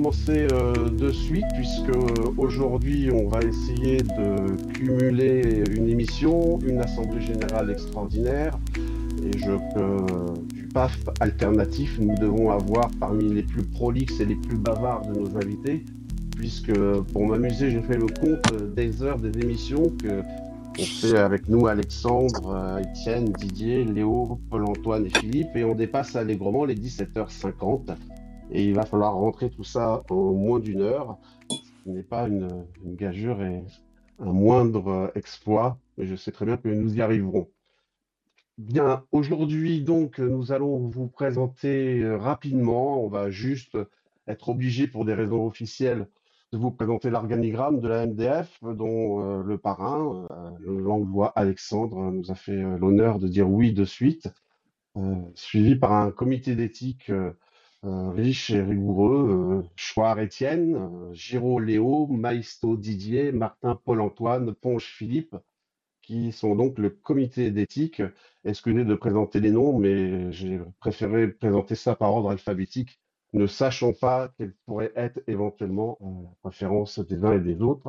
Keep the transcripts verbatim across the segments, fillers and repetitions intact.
commencer euh, de suite puisque euh, aujourd'hui on va essayer de cumuler une émission, une assemblée générale extraordinaire et je que du P A F alternatif, nous devons avoir parmi les plus prolixes et les plus bavards de nos invités puisque pour m'amuser j'ai fait le compte des heures des émissions que on fait avec nous Alexandre, euh, Étienne, Didier, Léo, Paul-Antoine et Philippe et on dépasse allègrement les dix-sept heures cinquante. Et il va falloir rentrer tout ça en moins d'une heure, ce n'est pas une, une gageure et un moindre euh, exploit, mais je sais très bien que nous y arriverons. Bien, aujourd'hui, donc, nous allons vous présenter euh, rapidement, on va juste être obligé pour des raisons officielles de vous présenter l'organigramme de la M D F, dont euh, le parrain, euh, le Langlois Alexandre, nous a fait euh, l'honneur de dire oui de suite, euh, suivi par un comité d'éthique euh, euh, riche et rigoureux, euh, Chouard Étienne, euh, Giraud Léo, Maïsto Didier, Martin Paul-Antoine, Ponge Philippe, qui sont donc le comité d'éthique. Excusez de présenter les noms, mais j'ai préféré présenter ça par ordre alphabétique, ne sachant pas quelle pourrait être éventuellement euh, la préférence des uns et des autres.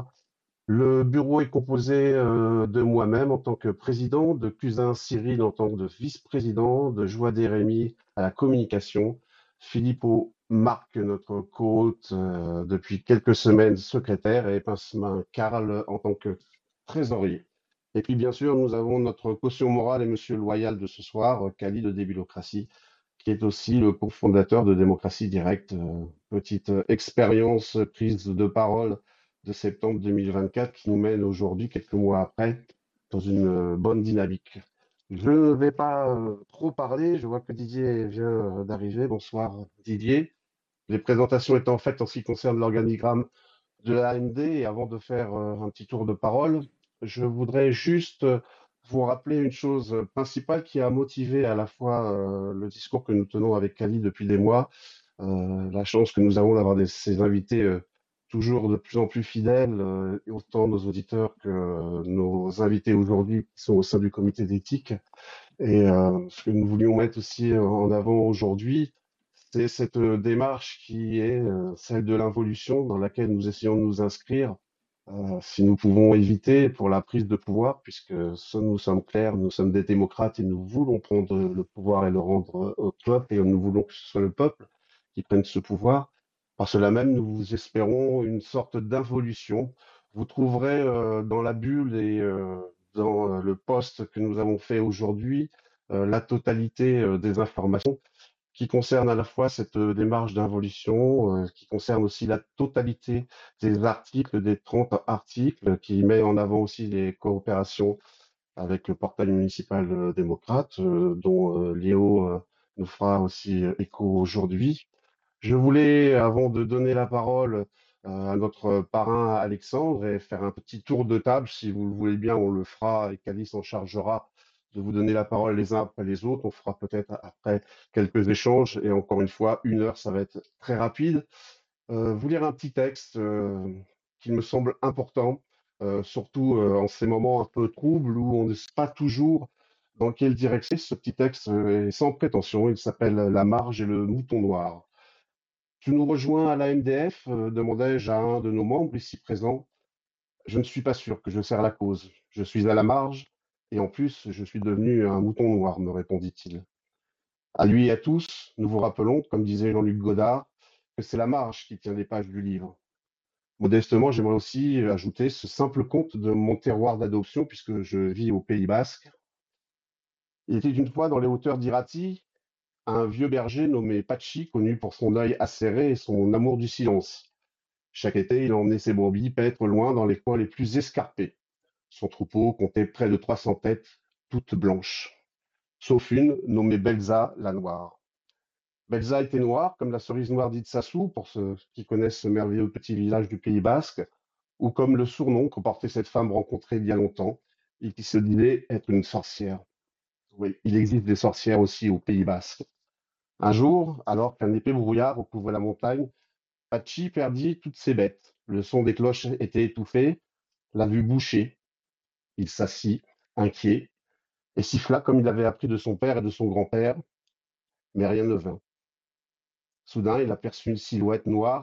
Le bureau est composé euh, de moi-même en tant que président, de Cousin Cyril en tant que vice-président, de Joadet Rémy à la communication, Philippot Marc, notre co-hôte euh, depuis quelques semaines secrétaire, et Pincemin Karl en tant que trésorier. Et puis bien sûr, nous avons notre caution morale et monsieur loyal de ce soir, Khalid de Débilocratie, qui est aussi le cofondateur de Démocratie Directe, euh, petite euh, expérience, prise de parole de septembre deux mille vingt-quatre qui nous mène aujourd'hui, quelques mois après, dans une euh, bonne dynamique. Je ne vais pas euh, trop parler, je vois que Didier vient euh, d'arriver. Bonsoir Didier. Les présentations étant faites en ce qui concerne l'organigramme de l'A M D, et avant de faire euh, un petit tour de parole, je voudrais juste euh, vous rappeler une chose principale qui a motivé à la fois euh, le discours que nous tenons avec Kali depuis des mois, euh, la chance que nous avons d'avoir des- ces invités euh, toujours de plus en plus fidèles, euh, et autant nos auditeurs que euh, nos invités aujourd'hui qui sont au sein du comité d'éthique. Et euh, ce que nous voulions mettre aussi euh, en avant aujourd'hui, c'est cette euh, démarche qui est euh, celle de l'involution dans laquelle nous essayons de nous inscrire, euh, si nous pouvons éviter pour la prise de pouvoir, puisque ce- nous sommes clairs, nous sommes des démocrates et nous voulons prendre le pouvoir et le rendre au peuple, et nous voulons que ce soit le peuple qui prenne ce pouvoir. Par cela même, nous espérons une sorte d'involution. Vous trouverez euh, dans la bulle et euh, dans euh, le post que nous avons fait aujourd'hui euh, la totalité euh, des informations qui concerne à la fois cette euh, démarche d'involution, euh, qui concerne aussi la totalité des articles, des trente articles, qui met en avant aussi les coopérations avec le portail municipal euh, démocrate, euh, dont euh, Léo euh, nous fera aussi euh, écho aujourd'hui. Je voulais, avant de donner la parole euh, à notre parrain Alexandre, et faire un petit tour de table, si vous le voulez bien, on le fera et Calice s'en chargera de vous donner la parole les uns après les autres. On fera peut-être après quelques échanges et encore une fois, une heure, ça va être très rapide. Euh, vous lire un petit texte euh, qui me semble important, euh, surtout euh, en ces moments un peu troubles où on ne sait pas toujours dans quelle direction. Ce petit texte euh, est sans prétention, il s'appelle La marge et le mouton noir. Tu nous rejoins à la M D F, euh, demandai-je à un de nos membres ici présents. Je ne suis pas sûr que je sers la cause. Je suis à la marge, et en plus, je suis devenu un mouton noir, me répondit-il. À lui et à tous, nous vous rappelons, comme disait Jean-Luc Godard, que c'est la marge qui tient les pages du livre. Modestement, j'aimerais aussi ajouter ce simple conte de mon terroir d'adoption, puisque je vis au Pays Basque. Il était une fois dans les hauteurs d'Irati, un vieux berger nommé Pachi, connu pour son œil acéré et son amour du silence. Chaque été, il emmenait ses brebis paître loin dans les coins les plus escarpés. Son troupeau comptait près de trois cents têtes, toutes blanches, sauf une nommée Belza la Noire. Belza était noire, comme la cerise noire d'Itsassou, pour ceux qui connaissent ce merveilleux petit village du Pays Basque, ou comme le surnom que portait cette femme rencontrée il y a longtemps, et qui se disait être une sorcière. Oui, il existe des sorcières aussi au Pays Basque. Un jour, alors qu'un épais brouillard recouvrait la montagne, Pachi perdit toutes ses bêtes. Le son des cloches était étouffé, la vue bouchée. Il s'assit, inquiet, et siffla comme il avait appris de son père et de son grand-père, mais rien ne vint. Soudain, il aperçut une silhouette noire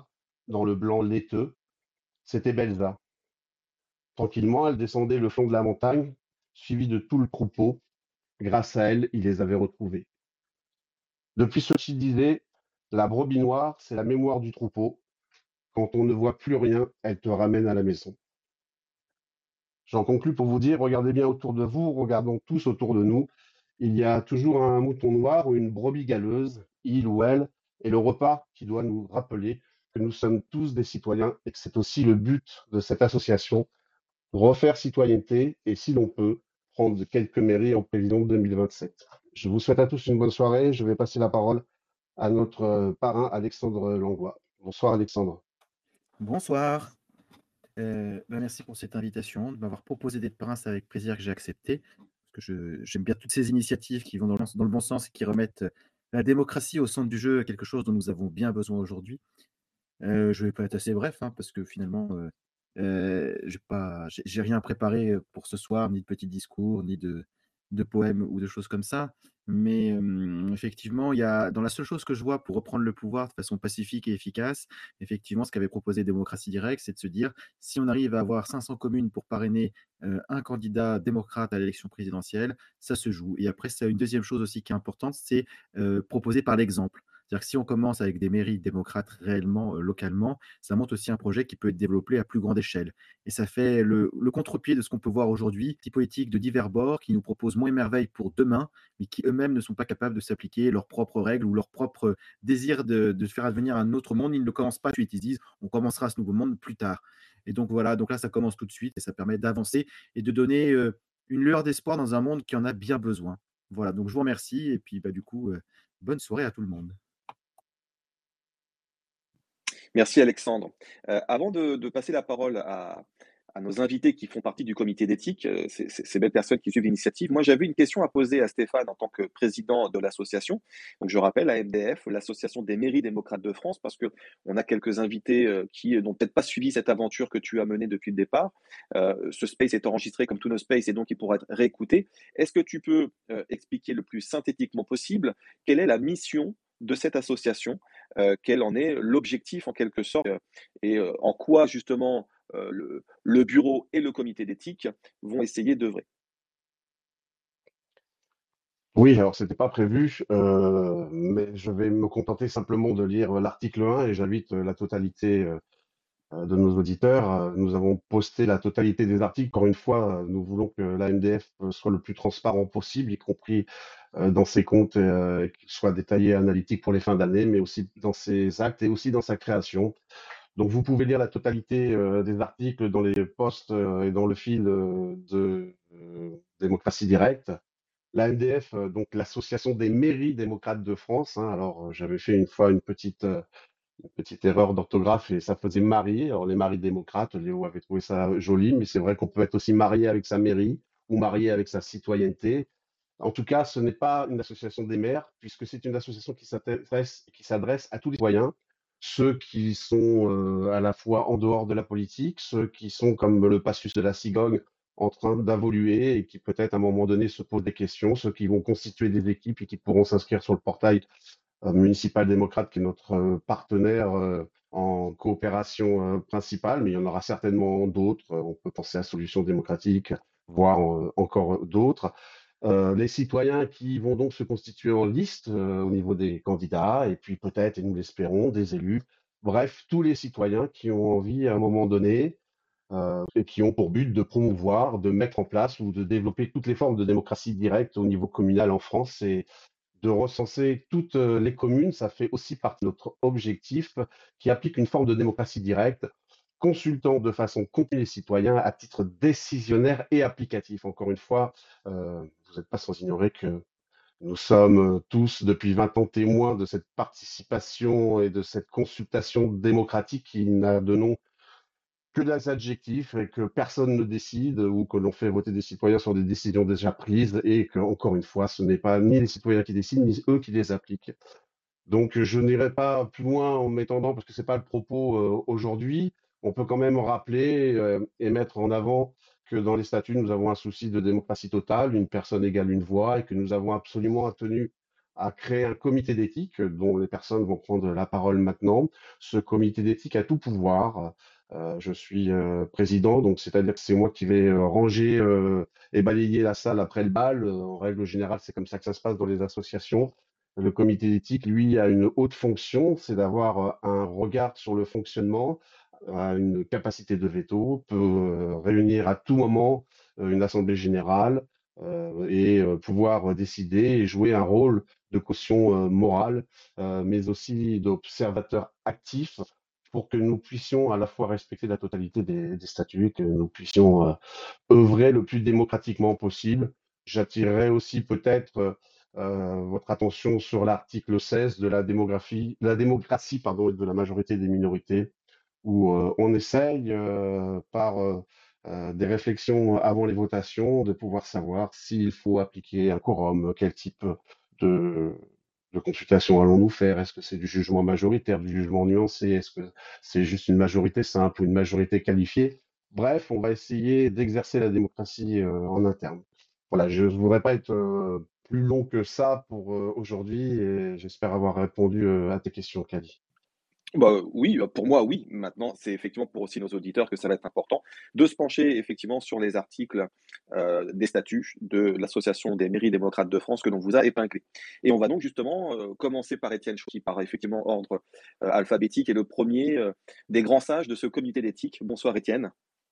dans le blanc laiteux, c'était Belza. Tranquillement, elle descendait le flanc de la montagne, suivie de tout le troupeau. Grâce à elle, il les avait retrouvés. Depuis ce qu'il disait, la brebis noire, c'est la mémoire du troupeau. Quand on ne voit plus rien, elle te ramène à la maison. J'en conclus pour vous dire, regardez bien autour de vous, regardons tous autour de nous. Il y a toujours un mouton noir ou une brebis galeuse, il ou elle, et le repas qui doit nous rappeler que nous sommes tous des citoyens et que c'est aussi le but de cette association, refaire citoyenneté et, si l'on peut, prendre quelques mairies en prévision de deux mille vingt-sept. Je vous souhaite à tous une bonne soirée. Je vais passer la parole à notre euh, parrain Alexandre Langlois. Bonsoir Alexandre. Bonsoir. Euh, bah, merci pour cette invitation, de m'avoir proposé d'être parrain, c'est avec plaisir que j'ai accepté. Parce que je- j'aime bien toutes ces initiatives qui vont dans le, dans le bon sens et qui remettent la démocratie au centre du jeu, quelque chose dont nous avons bien besoin aujourd'hui. Euh, je vais pas être assez bref, hein, parce que finalement, euh, euh, j'ai pas, j'ai j'ai rien préparé pour ce soir, ni de petits discours, ni de, de poèmes ou de choses comme ça. Mais euh, effectivement, il y a, dans la seule chose que je vois pour reprendre le pouvoir de façon pacifique et efficace, effectivement, ce qu'avait proposé Démocratie Directe, c'est de se dire, si on arrive à avoir cinq cents communes pour parrainer euh, un candidat démocrate à l'élection présidentielle, ça se joue. Et après, ça, une deuxième chose aussi qui est importante, c'est euh, proposer par l'exemple. C'est-à-dire que si on commence avec des mairies démocrates réellement, euh, localement, ça montre aussi un projet qui peut être développé à plus grande échelle. Et ça fait le, le contre-pied de ce qu'on peut voir aujourd'hui, des politiques de divers bords qui nous proposent moins merveilles pour demain, mais qui eux-mêmes ne sont pas capables de s'appliquer leurs propres règles ou leur propre désir de, de faire advenir un autre monde. Ils ne commencent pas tout de suite, ils disent on commencera ce nouveau monde plus tard. Et donc voilà, donc là ça commence tout de suite et ça permet d'avancer et de donner euh, une lueur d'espoir dans un monde qui en a bien besoin. Voilà, donc je vous remercie et puis bah, du coup, euh, bonne soirée à tout le monde. Merci Alexandre. Euh, avant de, de passer la parole à, à nos invités qui font partie du comité d'éthique, euh, ces, ces- ces belles personnes qui suivent l'initiative, moi j'avais une question à poser à Stéphane en tant que président de l'association. Donc je rappelle A M D F, l'association des mairies démocrates de France, parce que on a quelques invités euh, qui n'ont peut-être pas suivi cette aventure que tu as menée depuis le départ. Euh, ce space est enregistré comme tous nos spaces et donc il pourra être réécouté. Est-ce que tu peux euh, expliquer le plus synthétiquement possible quelle est la mission de cette association, euh, quel en est l'objectif en quelque sorte, euh, et euh, en quoi justement euh, le, le bureau et le comité d'éthique vont essayer d'œuvrer. Oui, alors c'était pas prévu, euh, mais je vais me contenter simplement de lire l'article un et j'invite euh, la totalité euh, euh, de nos auditeurs. Euh, Nous avons posté la totalité des articles. Encore une fois, euh, nous voulons que l'A M D F soit le plus transparent possible, y compris euh, dans ses comptes, euh, qu'il soit détaillé et analytique pour les fins d'année, mais aussi dans ses actes et aussi dans sa création. Donc vous pouvez lire la totalité euh, des articles dans les posts euh, et dans le fil euh, de euh, Démocratie Directe. L'A M D F, euh, donc l'association des mairies démocrates de France. Hein, alors euh, j'avais fait une fois une petite euh, une petite erreur d'orthographe et ça faisait marier. Alors les maris démocrates, Léo avait trouvé ça joli, mais c'est vrai qu'on peut être aussi marié avec sa mairie ou marié avec sa citoyenneté. En tout cas, ce n'est pas une association des maires, puisque c'est une association qui s'adresse, qui s'adresse à tous les citoyens, ceux qui sont euh, à la fois en dehors de la politique, ceux qui sont comme le passus de la cigogne en train d'évoluer et qui peut-être à un moment donné se posent des questions, ceux qui vont constituer des équipes et qui pourront s'inscrire sur le portail euh, municipal démocrate qui est notre euh, partenaire euh, en coopération euh, principale, mais il y en aura certainement d'autres. Euh, On peut penser à Solutions démocratiques, voire euh, encore d'autres. Euh, les citoyens qui vont donc se constituer en liste euh, au niveau des candidats, et puis peut-être, et nous l'espérons, des élus. Bref, tous les citoyens qui ont envie à un moment donné euh, et qui ont pour but de promouvoir, de mettre en place ou de développer toutes les formes de démocratie directe au niveau communal en France. Et de recenser toutes euh, les communes, ça fait aussi partie de notre objectif qui applique une forme de démocratie directe, consultant de façon continue les citoyens à titre décisionnaire et applicatif. Encore une fois, euh, vous n'êtes pas sans ignorer que nous sommes euh, tous depuis vingt ans témoins de cette participation et de cette consultation démocratique qui n'a de nom que des adjectifs et que personne ne décide ou que l'on fait voter des citoyens sur des décisions déjà prises et que, encore une fois, ce n'est pas ni les citoyens qui décident, ni eux qui les appliquent. Donc, je n'irai pas plus loin en m'étendant parce que c'est pas le propos euh, aujourd'hui. On peut quand même rappeler euh, et mettre en avant que dans les statuts, nous avons un souci de démocratie totale, une personne égale une voix, et que nous avons absolument tenu a créé un comité d'éthique dont les personnes vont prendre la parole maintenant. Ce comité d'éthique a tout pouvoir. Euh, je suis euh, président, donc c'est-à-dire que c'est moi qui vais euh, ranger euh, et balayer la salle après le bal. Euh, En règle générale, c'est comme ça que ça se passe dans les associations. Le comité d'éthique, lui, a une haute fonction, c'est d'avoir euh, un regard sur le fonctionnement, a une capacité de veto, peut euh, réunir à tout moment euh, une assemblée générale euh, et euh, pouvoir décider et jouer un rôle de caution euh, morale, euh, mais aussi d'observateur actif pour que nous puissions à la fois respecter la totalité des, des statuts, que nous puissions euh, œuvrer le plus démocratiquement possible. J'attirerai aussi peut-être euh, votre attention sur l'article seize de la démographie, la démocratie pardon, et de la majorité des minorités, où euh, on essaye euh, par euh, euh, des réflexions avant les votations de pouvoir savoir s'il faut appliquer un quorum, quel type de, de consultation allons-nous faire, est-ce que c'est du jugement majoritaire, du jugement nuancé, est-ce que c'est juste une majorité simple ou une majorité qualifiée. Bref, on va essayer d'exercer la démocratie euh, en interne. Voilà, je ne voudrais pas être euh, plus long que ça pour euh, aujourd'hui et j'espère avoir répondu euh, à tes questions, Kali. Bah, oui, bah, pour moi, oui. Maintenant, c'est effectivement pour aussi nos auditeurs que ça va être important de se pencher effectivement sur les articles euh, des statuts de l'Association des mairies démocrates de France que l'on vous a épinglé. Et on va donc justement euh, commencer par Étienne Chaud, qui par effectivement ordre euh, alphabétique est le premier euh, des grands sages de ce comité d'éthique. Bonsoir Étienne.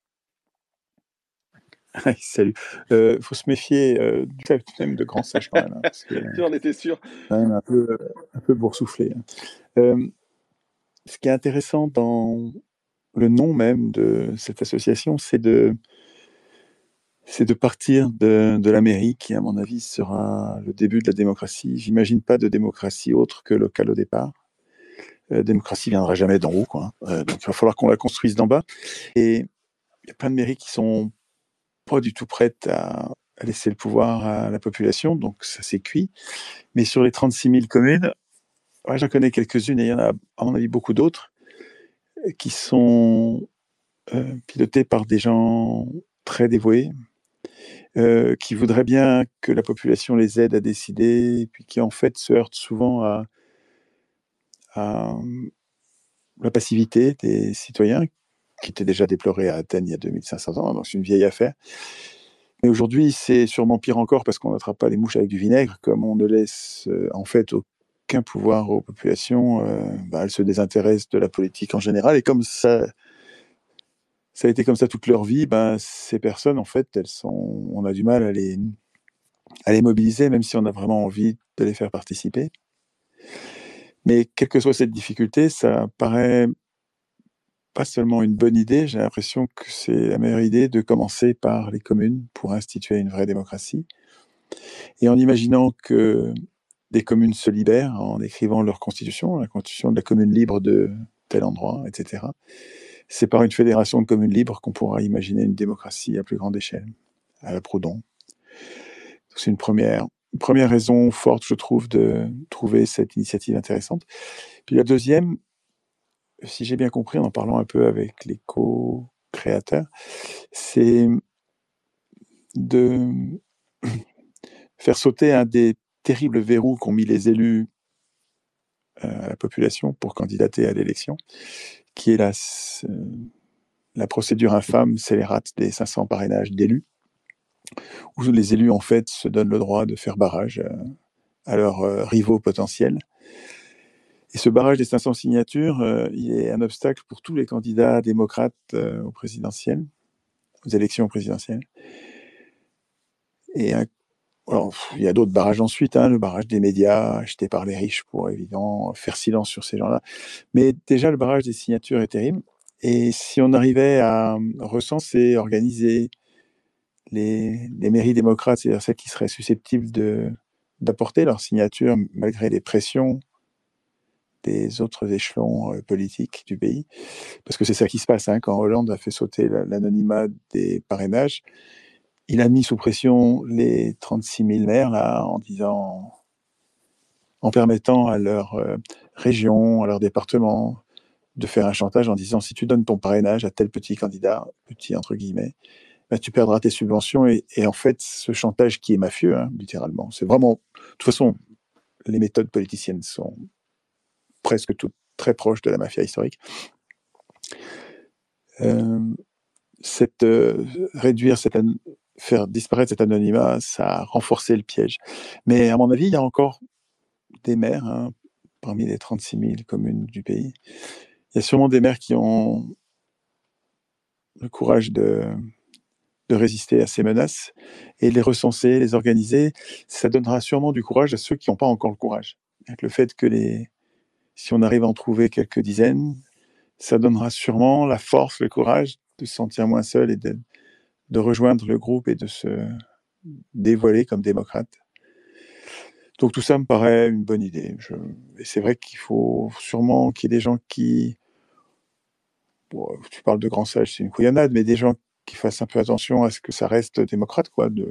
Salut. Il euh, faut se méfier euh, du fait même de grand sage quand même. Hein, parce que, J'en étais sûr. Quand même un peu, un peu boursouflé. Hein. Euh, ce qui est intéressant dans le nom même de cette association, c'est de, c'est de partir de, de la mairie qui, à mon avis, sera le début de la démocratie. J'imagine pas de démocratie autre que locale au départ. Euh, démocratie viendra jamais d'en haut, quoi. Euh, donc il va falloir qu'on la construise d'en bas. Et il y a plein de mairies qui sont pas du tout prêtes à, à laisser le pouvoir à la population, donc ça c'est cuit. Mais sur les trente-six mille communes, ouais, j'en connais quelques-unes et il y en a, à mon avis, beaucoup d'autres qui sont euh, pilotées par des gens très dévoués, euh, qui voudraient bien que la population les aide à décider, et puis qui en fait se heurtent souvent à, à la passivité des citoyens, qui était déjà déplorée à Athènes il y a deux mille cinq cents ans, donc c'est une vieille affaire. Mais aujourd'hui, c'est sûrement pire encore parce qu'on n'attrape pas les mouches avec du vinaigre, comme on ne laisse euh, en fait aucun pouvoir aux populations, euh, bah, elles se désintéressent de la politique en général, et comme ça, ça a été comme ça toute leur vie, bah, ces personnes, en fait, elles sont, on a du mal à les, à les mobiliser, même si on a vraiment envie de les faire participer. Mais quelle que soit cette difficulté, ça paraît pas seulement une bonne idée, j'ai l'impression que c'est la meilleure idée de commencer par les communes pour instituer une vraie démocratie. Et en imaginant que des communes se libèrent en écrivant leur constitution, la constitution de la commune libre de tel endroit, et cetera. C'est par une fédération de communes libres qu'on pourra imaginer une démocratie à plus grande échelle, à la Proudhon. C'est une première, une première raison forte, je trouve, de trouver cette initiative intéressante. Puis la deuxième, si j'ai bien compris en en parlant un peu avec les co-créateurs, c'est de faire sauter un des terribles verrous qu'ont mis les élus euh, à la population pour candidater à l'élection, qui est la, euh, la procédure infâme scélérate des cinq cents parrainages d'élus, où les élus en fait se donnent le droit de faire barrage euh, à leurs euh, rivaux potentiels. Et ce barrage des cinq cents signatures, euh, il est un obstacle pour tous les candidats démocrates euh, aux présidentielles, aux élections présidentielles. Et un Alors, il y a d'autres barrages ensuite, hein, le barrage des médias acheté par les riches pour, évidemment, faire silence sur ces gens-là. Mais déjà, le barrage des signatures est terrible. Et si on arrivait à recenser, organiser les, les mairies démocrates, c'est-à-dire celles qui seraient susceptibles de, d'apporter leur signature malgré les pressions des autres échelons euh, politiques du pays, parce que c'est ça qui se passe, hein, quand Hollande a fait sauter l'anonymat des parrainages, il a mis sous pression les trente-six mille maires là, en disant, en permettant à leur euh, région, à leur département, de faire un chantage en disant si tu donnes ton parrainage à tel petit candidat, petit entre guillemets, ben, tu perdras tes subventions. Et, et en fait, ce chantage qui est mafieux, hein, littéralement, c'est vraiment, de toute façon, les méthodes politiciennes sont presque toutes très proches de la mafia historique. Euh, cette, euh, réduire, cette an- faire disparaître cet anonymat, ça a renforcé le piège. Mais à mon avis, il y a encore des maires, hein, parmi les trente-six mille communes du pays. Il y a sûrement des maires qui ont le courage de, de résister à ces menaces et les recenser, les organiser. Ça donnera sûrement du courage à ceux qui n'ont pas encore le courage. Avec le fait que les, si on arrive à en trouver quelques dizaines, ça donnera sûrement la force, le courage de se sentir moins seul et de, de rejoindre le groupe et de se dévoiler comme démocrate. Donc tout ça me paraît une bonne idée. Je... Et c'est vrai qu'il faut sûrement qu'il y ait des gens qui... Bon, tu parles de grands sages, c'est une couillonnade, mais des gens qui fassent un peu attention à ce que ça reste démocrate, quoi, de...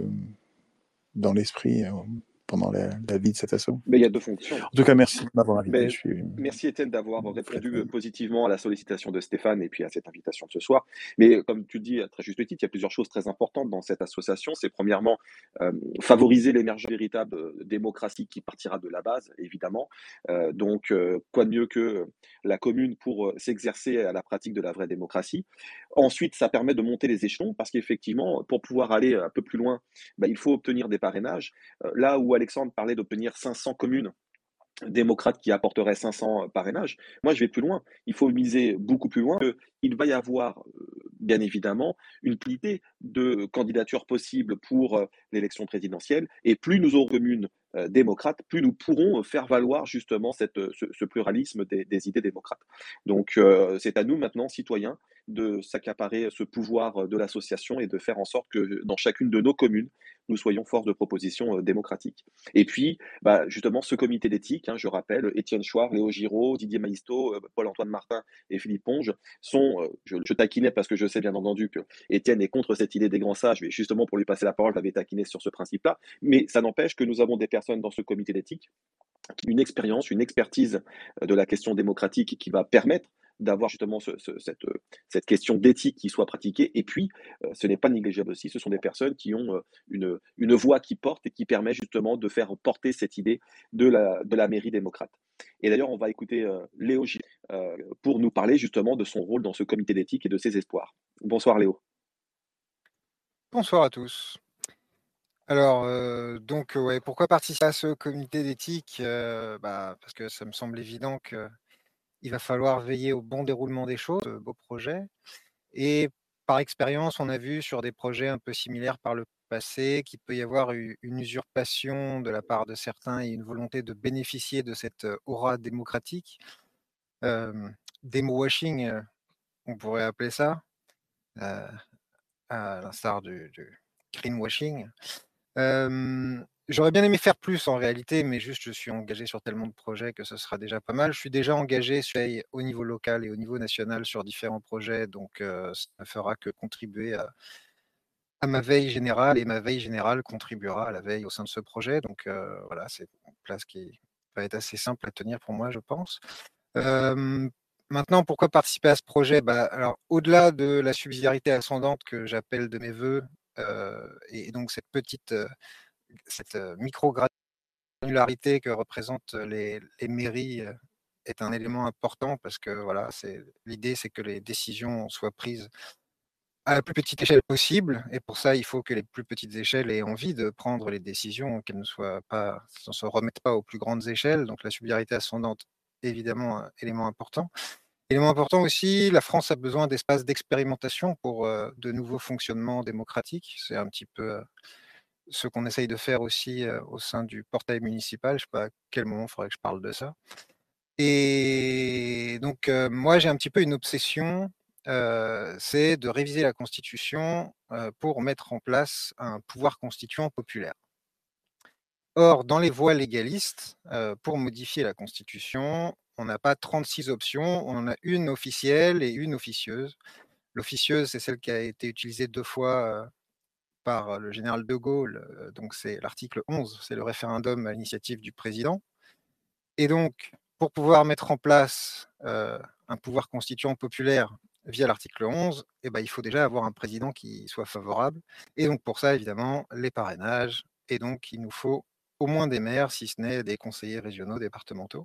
dans l'esprit, euh, pendant la, la vie de cet assaut. Mais il y a deux fonctions. En tout cas, merci de m'avoir invité. Mais Je suis... merci Étienne d'avoir répondu flatté. positivement à la sollicitation de Stéphane et puis à cette invitation de ce soir. Mais comme tu le dis à très juste titre, il y a plusieurs choses très importantes dans cette association. C'est premièrement euh, favoriser l'émergence d'une véritable euh, démocratie qui partira de la base, évidemment. Euh, donc, euh, quoi de mieux que la commune pour euh, s'exercer à la pratique de la vraie démocratie. Ensuite, ça permet de monter les échelons parce qu'effectivement, pour pouvoir aller un peu plus loin, bah, il faut obtenir des parrainages. Euh, là où Alexandre parlait d'obtenir cinq cents communes démocrate qui apporterait cinq cents parrainages. Moi, je vais plus loin. Il faut miser beaucoup plus loin. Il va y avoir, euh, bien évidemment, une quantité de candidatures possibles pour euh, l'élection présidentielle. Et plus nous aurons de communes euh, démocrates, plus nous pourrons faire valoir justement cette, ce, ce pluralisme des, des idées démocrates. Donc, euh, c'est à nous maintenant, citoyens, de s'accaparer ce pouvoir de l'association et de faire en sorte que dans chacune de nos communes, nous soyons force de proposition euh, démocratique. Et puis, bah, justement, ce comité d'éthique, hein, je rappelle, Étienne Chouard, Léo Giraud, Didier Maisto, euh, Paul-Antoine Martin et Philippe Ponge sont, euh, je, je taquinais parce que je sais bien entendu que Étienne est contre cette idée des grands sages, mais justement pour lui passer la parole, j'avais taquiné sur ce principe-là. Mais ça n'empêche que nous avons des personnes dans ce comité d'éthique, une expérience, une expertise euh, de la question démocratique qui va permettre d'avoir justement ce, ce, cette, cette question d'éthique qui soit pratiquée. Et puis, euh, ce n'est pas négligeable aussi, ce sont des personnes qui ont euh, une, une voix qui porte et qui permet justement de faire porter cette idée de la, de la mairie démocrate. Et d'ailleurs, on va écouter euh, Léo Giraud euh, pour nous parler justement de son rôle dans ce comité d'éthique et de ses espoirs. Bonsoir Léo. Bonsoir à tous. Alors, euh, donc, ouais, pourquoi participer à ce comité d'éthique euh, bah, parce que ça me semble évident qu'il va falloir veiller au bon déroulement des choses, euh, beau projet. Et par expérience, on a vu sur des projets un peu similaires par le passé qu'il peut y avoir eu une usurpation de la part de certains et une volonté de bénéficier de cette euh, aura démocratique. Euh, Demo washing, euh, on pourrait appeler ça, euh, à l'instar du, du greenwashing. Euh, J'aurais bien aimé faire plus en réalité, mais juste je suis engagé sur tellement de projets que ce sera déjà pas mal. Je suis déjà engagé sur- au niveau local et au niveau national sur différents projets, donc euh, ça ne fera que contribuer à, à ma veille générale, et ma veille générale contribuera à la veille au sein de ce projet. Donc euh, voilà, c'est une place qui va être assez simple à tenir pour moi, je pense. Euh, Maintenant, pourquoi participer à ce projet? Bah, alors, au-delà de la subsidiarité ascendante que j'appelle de mes voeux, euh, et donc cette petite euh, cette euh, micro-granularité que représentent les, les mairies euh, est un élément important parce que voilà, c'est l'idée, c'est que les décisions soient prises à la plus petite échelle possible, et pour ça, il faut que les plus petites échelles aient envie de prendre les décisions, qu'elles ne soient pas, ne se remettent pas aux plus grandes échelles. Donc la subsidiarité ascendante, évidemment, un élément important. Élément important aussi, la France a besoin d'espaces d'expérimentation pour euh, de nouveaux fonctionnements démocratiques. C'est un petit peu euh, ce qu'on essaye de faire aussi euh, au sein du portail municipal. Je ne sais pas à quel moment il faudrait que je parle de ça. Et donc, euh, moi, j'ai un petit peu une obsession, euh, c'est de réviser la Constitution euh, pour mettre en place un pouvoir constituant populaire. Or, dans les voies légalistes, euh, pour modifier la Constitution, on n'a pas trente-six options, on en a une officielle et une officieuse. L'officieuse, c'est celle qui a été utilisée deux fois euh, par le général de Gaulle, euh, donc c'est l'article onze, c'est le référendum à l'initiative du président. Et donc, pour pouvoir mettre en place euh, un pouvoir constituant populaire via l'article onze, eh ben, il faut déjà avoir un président qui soit favorable. Et donc, pour ça, évidemment, les parrainages. Et donc, il nous faut au moins des maires, si ce n'est des conseillers régionaux, départementaux.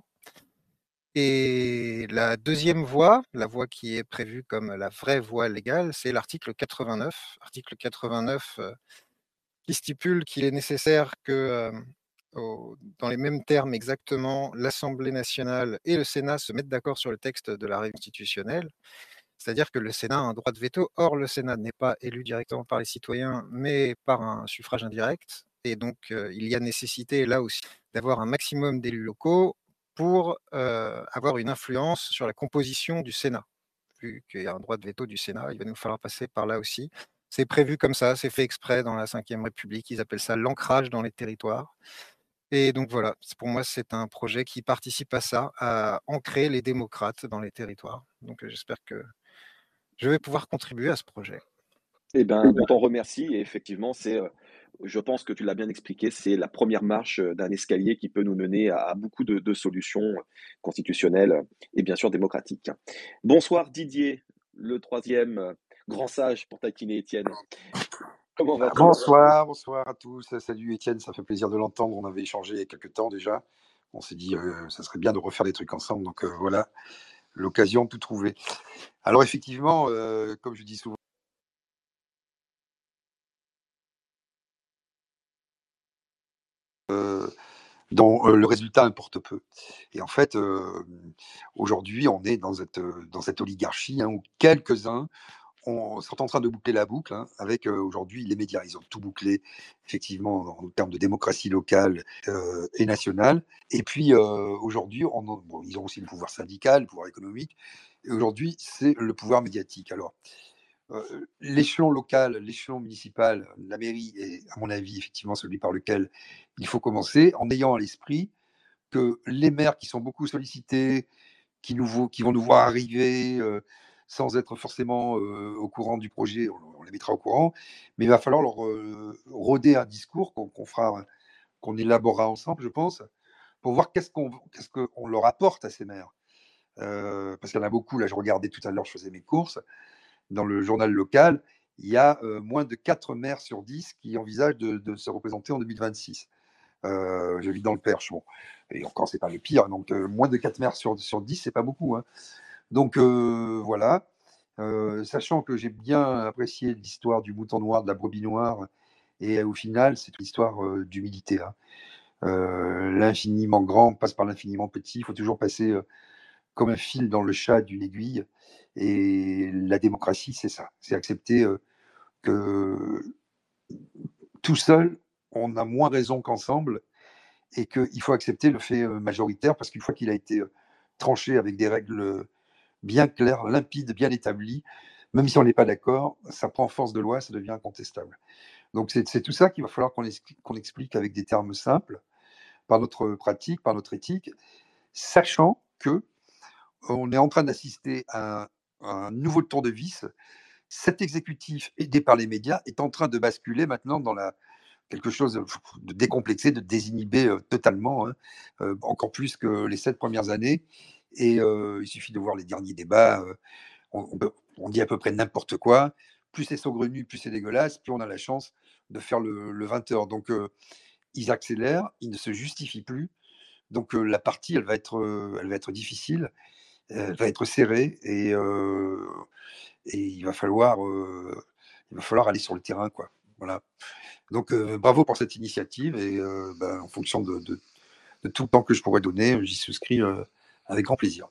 Et la deuxième voie, la voie qui est prévue comme la vraie voie légale, c'est l'article quatre-vingt-neuf. Article quatre-vingt-neuf euh, qui stipule qu'il est nécessaire que, euh, au- dans les mêmes termes exactement, l'Assemblée nationale et le Sénat se mettent d'accord sur le texte de la révision constitutionnelle. C'est-à-dire que le Sénat a un droit de veto. Or, le Sénat n'est pas élu directement par les citoyens, mais par un suffrage indirect. Et donc, euh, il y a nécessité, là aussi, d'avoir un maximum d'élus locaux pour euh, avoir une influence sur la composition du Sénat. Vu qu'il y a un droit de veto du Sénat, il va nous falloir passer par là aussi. C'est prévu comme ça, c'est fait exprès dans la cinquième République. Ils appellent ça l'ancrage dans les territoires. Et donc voilà, c'est- pour moi, c'est un projet qui participe à ça, à ancrer les démocrates dans les territoires. Donc euh, j'espère que je vais pouvoir contribuer à ce projet. Eh ben, on t'en remercie et effectivement, c'est, euh, je pense que tu l'as bien expliqué, c'est la première marche euh, d'un escalier qui peut nous mener à, à beaucoup de, de solutions constitutionnelles euh, et bien sûr démocratiques. Bonsoir Didier, le troisième euh, grand sage pour taquiner Étienne. Comment vas-tu? Bonsoir, bonsoir à tous. Salut Étienne, ça fait plaisir de l'entendre. On avait échangé il y a quelques temps déjà. On s'est dit euh, ça serait bien de refaire des trucs ensemble. Donc euh, voilà, l'occasion de tout trouver. Alors effectivement, euh, comme je dis souvent, euh, dont euh, le résultat importe peu. Et en fait, euh, aujourd'hui, on est dans cette, dans cette oligarchie hein, où quelques-uns on sont en train de boucler la boucle hein, avec euh, aujourd'hui les médias. Ils ont tout bouclé, effectivement, en termes de démocratie locale euh, et nationale. Et puis, euh, aujourd'hui, on en- bon, ils ont aussi le pouvoir syndical, le pouvoir économique. Et aujourd'hui, c'est le pouvoir médiatique. Alors, euh, l'échelon local, l'échelon municipal, la mairie est, à mon avis, effectivement, celui par lequel il faut commencer, en ayant à l'esprit que les maires qui sont beaucoup sollicités, qui, nous, qui vont nous voir arriver euh, sans être forcément euh, au courant du projet, on, on les mettra au courant, mais il va falloir leur euh, rôder un discours qu'on qu'on fera, qu'on élaborera ensemble, je pense, pour voir qu'est-ce qu'on qu'est-ce qu'on leur apporte à ces maires. Euh, parce qu'il y en a beaucoup, là je regardais tout à l'heure, je faisais mes courses, dans le journal local, il y a euh, moins de quatre maires sur dix qui envisagent de, de se représenter en deux mille vingt-six. Euh, je vis dans le Perche, bon. Et encore, c'est pas le pire. Donc, euh, moins de quatre maires sur, sur dix, c'est pas beaucoup. Hein. Donc, euh, voilà. Euh, sachant que j'ai bien apprécié l'histoire du mouton noir, de la brebis noire, et au final, c'est une histoire euh, d'humilité. Hein. Euh, l'infiniment grand passe par l'infiniment petit. Il faut toujours passer euh, comme un fil dans le chat d'une aiguille. Et la démocratie, c'est ça. C'est accepter euh, que tout seul, on a moins raison qu'ensemble et qu'il faut accepter le fait euh, majoritaire parce qu'une fois qu'il a été euh, tranché avec des règles euh, bien claires, limpides, bien établies, même si on n'est pas d'accord, ça prend force de loi, ça devient incontestable. Donc c'est c'est tout ça qu'il va falloir qu'on explique, qu'on explique avec des termes simples, par notre pratique, par notre éthique, sachant que on est en train d'assister à un, à un nouveau tour de vis. Cet exécutif, aidé par les médias, est en train de basculer maintenant dans la, quelque chose de décomplexé, de désinhibé euh, totalement, hein, euh, encore plus que les sept premières années. Et euh, il suffit de voir les derniers débats. euh, on, on peut- on dit à peu près n'importe quoi. Plus c'est saugrenu, plus c'est dégueulasse, plus on a la chance de faire le, le vingt heures. Donc euh, ils accélèrent, ils ne se justifient plus. Donc euh, la partie, elle va être, euh, elle va être difficile, elle va être serrée et, euh, et il va falloir, euh, il va falloir aller sur le terrain, quoi. Voilà. Donc, euh, bravo pour cette initiative et euh, ben, en fonction de, de, de tout le temps que je pourrais donner, j'y souscris euh, avec grand plaisir.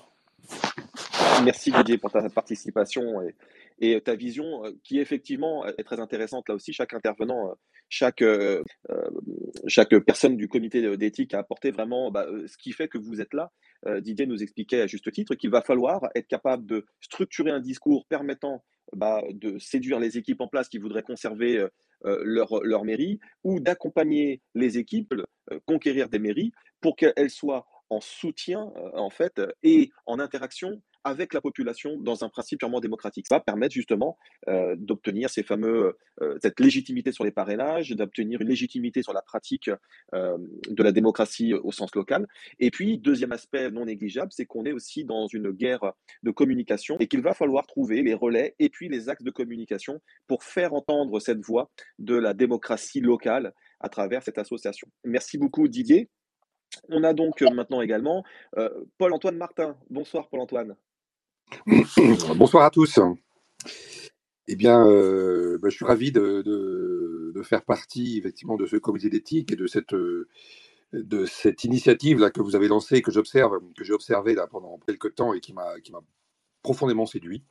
Merci Didier pour ta participation et, et ta vision euh, qui effectivement est très intéressante. Là aussi, chaque intervenant, euh, chaque, euh, euh, chaque personne du comité d'éthique a apporté vraiment bah, euh, ce qui fait que vous êtes là. Euh, Didier nous expliquait à juste titre qu'il va falloir être capable de structurer un discours permettant bah, de séduire les équipes en place qui voudraient conserver euh, euh, leur, leur mairie ou d'accompagner les équipes, euh, conquérir des mairies pour qu'elles soient en soutien euh, en fait et en interaction avec la population dans un principe purement démocratique. Ça va permettre justement euh, d'obtenir ces fameux, euh, cette légitimité sur les parrainages, d'obtenir une légitimité sur la pratique euh, de la démocratie au sens local. Et puis, deuxième aspect non négligeable, c'est qu'on est aussi dans une guerre de communication et qu'il va falloir trouver les relais et puis les axes de communication pour faire entendre cette voix de la démocratie locale à travers cette association. Merci beaucoup Didier. On a donc maintenant également euh, Paul-Antoine Martin. Bonsoir Paul-Antoine. Bonsoir à tous. Eh bien, euh, ben, je suis ravi de, de, de faire partie effectivement de ce comité d'éthique et de cette, de cette initiative là que vous avez lancée, que j'observe, que j'ai observée là pendant quelques temps et qui m'a qui m'a profondément séduit.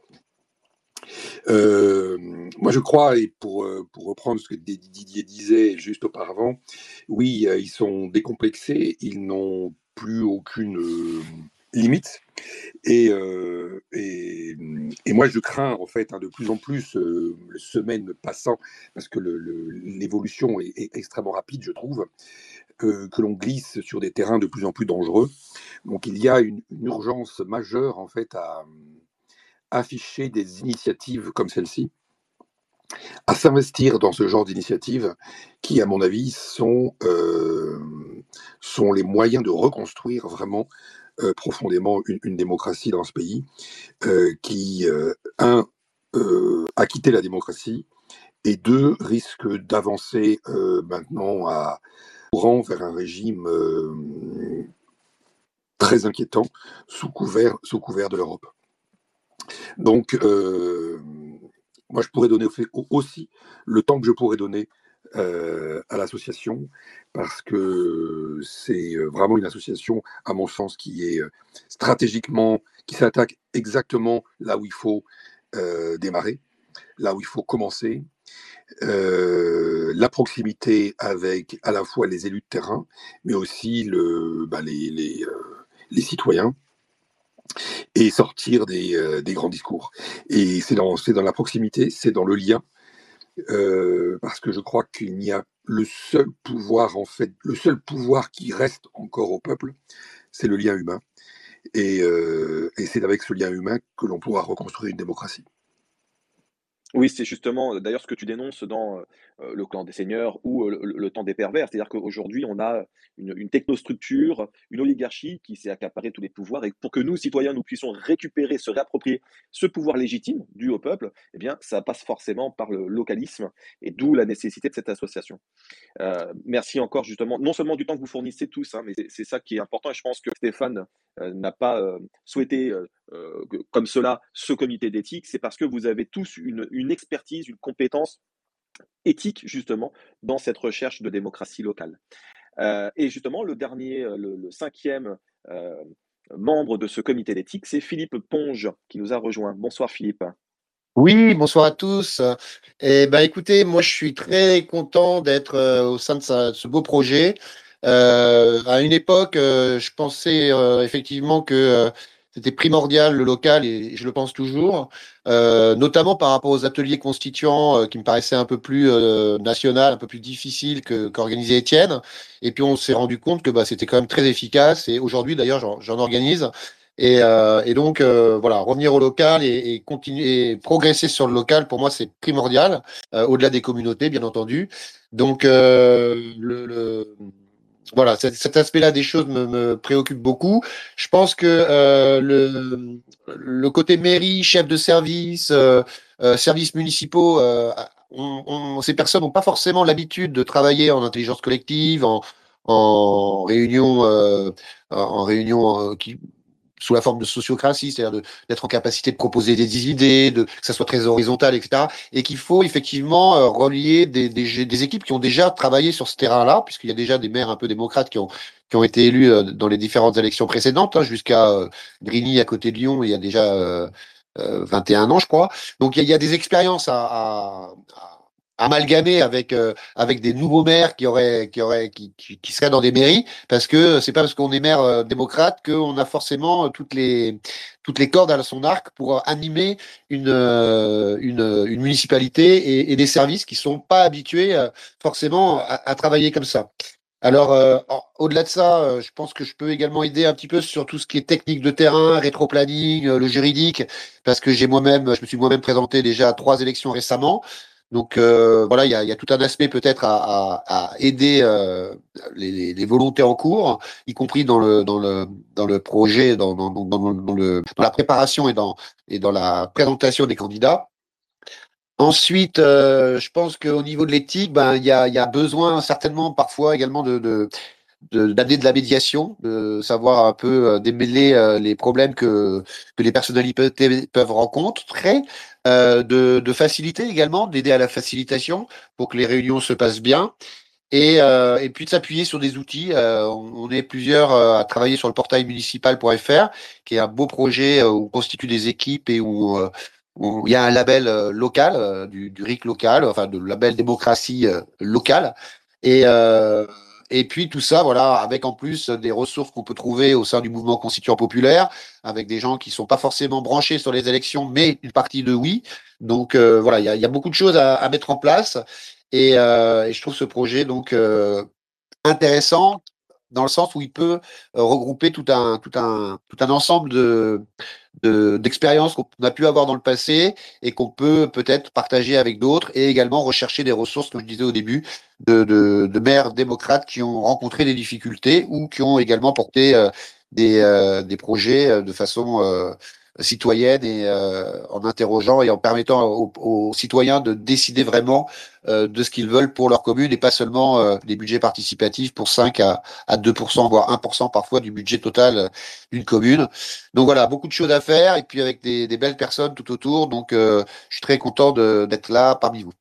Euh, moi, je crois, et pour, pour reprendre ce que Didier disait juste auparavant, oui, ils sont décomplexés, ils n'ont plus aucune euh, limite. Et, euh, et, et moi, je crains, en fait, hein, de plus en plus, euh, les semaines passant, parce que le, le, l'évolution est, est extrêmement rapide, je trouve, euh, que l'on glisse sur des terrains de plus en plus dangereux. Donc, il y a une, une urgence majeure, en fait, à afficher des initiatives comme celle-ci, à s'investir dans ce genre d'initiatives qui, à mon avis, sont, euh, sont les moyens de reconstruire vraiment euh, profondément une, une démocratie dans ce pays euh, qui, euh, un, euh, a quitté la démocratie et deux, risque d'avancer euh, maintenant à courant vers un régime euh, très inquiétant sous couvert, sous couvert de l'Europe. Donc, euh, moi, je pourrais donner aussi le temps que je pourrais donner euh, à l'association, parce que c'est vraiment une association, à mon sens, qui est stratégiquement, qui s'attaque exactement là où il faut euh, démarrer, là où il faut commencer. Euh, la proximité avec à la fois les élus de terrain, mais aussi le, bah, les, les, euh, les citoyens, et sortir des, euh, des grands discours. Et c'est dans, c'est dans la proximité, c'est dans le lien, euh, parce que je crois qu'il n'y a le seul pouvoir, en fait, le seul pouvoir qui reste encore au peuple, c'est le lien humain. Et, euh, et c'est avec ce lien humain que l'on pourra reconstruire une démocratie. Oui, c'est justement d'ailleurs ce que tu dénonces dans euh, le clan des seigneurs ou euh, le, le temps des pervers. C'est-à-dire qu'aujourd'hui, on a une, une technostructure, une oligarchie qui s'est accaparée tous les pouvoirs. Et pour que nous, citoyens, nous puissions récupérer, se réapproprier ce pouvoir légitime dû au peuple, eh bien, ça passe forcément par le localisme et d'où la nécessité de cette association. Euh, merci encore justement, non seulement du temps que vous fournissez tous, hein, mais c'est, c'est ça qui est important. Et je pense que Stéphane euh, n'a pas euh, souhaité euh, euh, comme cela ce comité d'éthique, c'est parce que vous avez tous une, une expertise, une compétence éthique justement dans cette recherche de démocratie locale. Euh, et justement, le dernier, le, le cinquième euh, membre de ce comité d'éthique, c'est Philippe Ponge qui nous a rejoint. Bonsoir Philippe. Oui, bonsoir à tous. Eh ben, écoutez, moi, je suis très content d'être euh, au sein de, ça- de ce beau projet. Euh, à une époque, euh, je pensais euh, effectivement que euh, c'était primordial le local et je le pense toujours, euh, notamment par rapport aux ateliers constituants euh, qui me paraissaient un peu plus euh, national, un peu plus difficile que qu'organisait Étienne. Et puis on s'est rendu compte que bah, c'était quand même très efficace. Et aujourd'hui, d'ailleurs, j'en j'en organise. Et, euh, et donc, euh, voilà, revenir au local et, et continuer, et progresser sur le local, pour moi, c'est primordial, euh, au-delà des communautés, bien entendu. Donc, euh, le, le- voilà, cet, cet aspect-là des choses me, me préoccupe beaucoup. Je pense que euh, le, le côté mairie, chef de service, euh, euh, services municipaux, euh, on- on- ces personnes n'ont pas forcément l'habitude de travailler en intelligence collective, en, en réunion, euh, en réunion euh, qui sous la forme de sociocratie, c'est-à-dire de- d'être en capacité de proposer des idées, de, que ça soit très horizontal, et cetera. Et qu'il faut effectivement euh, relier des, des, des équipes qui ont déjà travaillé sur ce terrain-là, puisqu'il y a déjà des maires un peu démocrates qui ont, qui ont été élus euh, dans les différentes élections précédentes, hein, jusqu'à euh, Grigny à côté de Lyon, il y a déjà euh, euh, vingt et un ans, je crois. Donc il y a, il y a des expériences à, à, à amalgamer avec euh, avec des nouveaux maires qui auraient qui auraient qui, qui, qui seraient dans des mairies, parce que c'est pas parce qu'on est maire euh, démocrate qu'on a forcément euh, toutes les toutes les cordes à son arc pour euh, animer une euh, une, une municipalité et, et des services qui sont pas habitués euh, forcément à, à travailler comme ça. Alors, euh, en- au-delà de ça, euh, je pense que je peux également aider un petit peu sur tout ce qui est technique de terrain, rétroplanning, euh, le juridique, parce que j'ai moi-même, je me suis moi-même présenté déjà à trois élections récemment. Donc euh, voilà, il y a, il y a tout un aspect peut-être à, à, à aider euh, les, les- les volontés en cours, y compris dans le dans le dans le projet, dans dans, dans, dans le dans la préparation et dans et dans la présentation des candidats. Ensuite, euh, je pense qu'au niveau de l'éthique, ben, il y a, il y a besoin certainement parfois également de, de, de- d'amener de la médiation, de savoir un peu euh, démêler euh, les problèmes que, que les personnalités peuvent rencontrer, euh, de, de faciliter également, d'aider à la facilitation pour que les réunions se passent bien. Et, euh, et puis de s'appuyer sur des outils. Euh, on, on est plusieurs euh, à travailler sur le portail municipal point F R, qui est un beau projet euh, où on constitue des équipes et où, euh, où il y a un label euh, local, euh, du, du R I C local, enfin de label démocratie euh, locale. Et, euh, et puis tout ça, voilà, avec en plus des ressources qu'on peut trouver au sein du mouvement constituant populaire, avec des gens qui sont pas forcément branchés sur les élections, mais une partie de oui. Donc euh, voilà, il y a, il y a beaucoup de choses à, à mettre en place. Et, euh, et je trouve ce projet donc euh, intéressant dans le sens où il peut euh, regrouper tout un, tout un, tout un ensemble de, de- d'expériences qu'on a pu avoir dans le passé et qu'on peut peut-être partager avec d'autres et également rechercher des ressources, comme je disais au début, de, de, de maires démocrates qui ont rencontré des difficultés ou qui ont également porté euh, des, euh, des projets euh, de façon euh, citoyenne et euh, en interrogeant et en permettant aux, aux citoyens de décider vraiment euh, de ce qu'ils veulent pour leur commune et pas seulement euh, des budgets participatifs pour cinq à, à deux pour cent, voire un pour cent parfois du budget total euh, d'une commune. Donc voilà, beaucoup de choses à faire et puis avec des, des belles personnes tout autour. Donc euh, je suis très content de- d'être là parmi vous.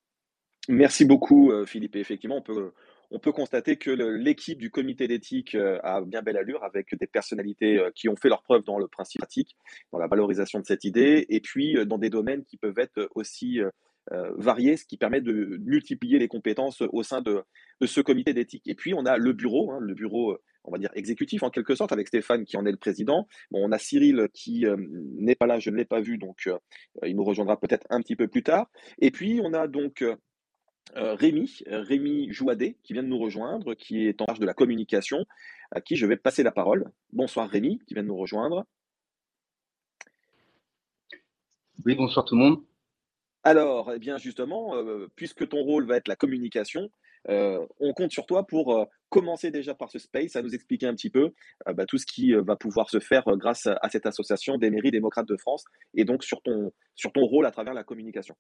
Merci beaucoup, euh, Philippe. Et effectivement, on peut, on peut constater que le- l'équipe du comité d'éthique euh, a bien belle allure avec des personnalités euh, qui ont fait leur preuve dans le principe pratique, dans la valorisation de cette idée, et puis euh, dans des domaines qui peuvent être aussi euh, euh, variés, ce qui permet de multiplier les compétences au sein de, de ce comité d'éthique. Et puis, on a le bureau, hein, le bureau, euh, on va dire, exécutif en quelque sorte, avec Stéphane qui en est le président. Bon, on a Cyril qui euh, n'est pas là, je ne l'ai pas vu, donc euh, il nous rejoindra peut-être un petit peu plus tard. Et puis, on a donc euh, euh, Rémi, euh, Rémi Jouadet, qui vient de nous rejoindre, qui est en charge de la communication, à qui je vais passer la parole. Bonsoir Rémi, qui vient de nous rejoindre. Oui, bonsoir tout le monde. Alors, eh bien justement, euh, puisque ton rôle va être la communication, euh, on compte sur toi pour euh, commencer déjà par ce space, à nous expliquer un petit peu euh, bah, tout ce qui euh, va pouvoir se faire euh, grâce à, à cette association des mairies démocrates de France, et donc sur ton, sur ton rôle à travers la communication.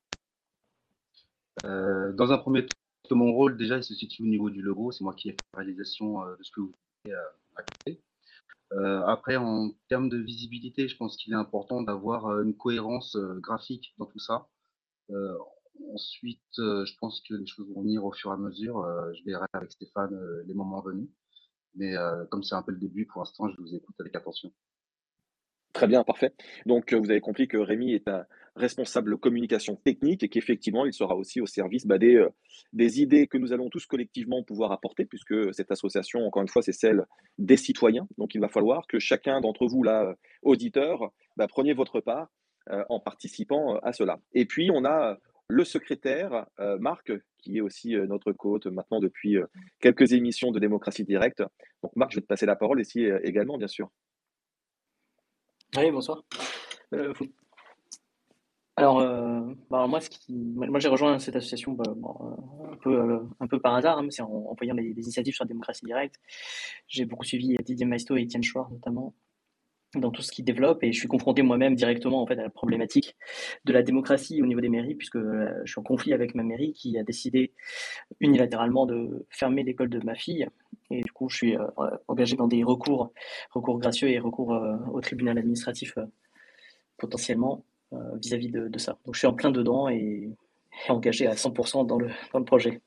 Euh, dans un premier temps, mon rôle déjà il se situe au niveau du logo. C'est moi qui ai fait la réalisation euh, de ce que vous voyez euh, à côté. Euh, après, en termes de visibilité, je pense qu'il est important d'avoir euh, une cohérence euh, graphique dans tout ça. Euh, ensuite, euh, je pense que les choses vont venir au fur et à mesure. Euh, je verrai avec Stéphane euh, les moments venus. Mais euh, comme c'est un peu le début, pour l'instant, je vous écoute avec attention. Très bien, parfait. Donc, euh, vous avez compris que Rémi est un responsable communication technique et qu'effectivement, il sera aussi au service bah, des, euh, des idées que nous allons tous collectivement pouvoir apporter, puisque cette association, encore une fois, c'est celle des citoyens. Donc, il va falloir que chacun d'entre vous, là, euh, auditeurs, bah, preniez votre part euh, en participant euh, à cela. Et puis, on a le secrétaire, euh, Marc, qui est aussi euh, notre co-hôte maintenant depuis euh, quelques émissions de Démocratie Directe. Donc, Marc, je vais te passer la parole ici euh, également, bien sûr. Oui, bonsoir. Euh, faut- alors, euh, bah, moi, ce qui, moi, moi, j'ai rejoint cette association bah, bon, euh, un peu, euh, un peu par hasard, hein, mais c'est en, en voyant les, les initiatives sur la démocratie directe. J'ai beaucoup suivi Didier Maisto et Étienne Chouard, notamment, dans tout ce qu'ils développent, et je suis confronté moi-même directement en fait à la problématique de la démocratie au niveau des mairies, puisque euh, je suis en conflit avec ma mairie qui a décidé unilatéralement de fermer l'école de ma fille, et du coup, je suis euh, engagé dans des recours, recours gracieux et recours euh, au tribunal administratif euh, potentiellement euh, vis-à-vis de, de ça. Donc je suis en plein dedans et, et engagé à cent pour cent dans le, dans le projet.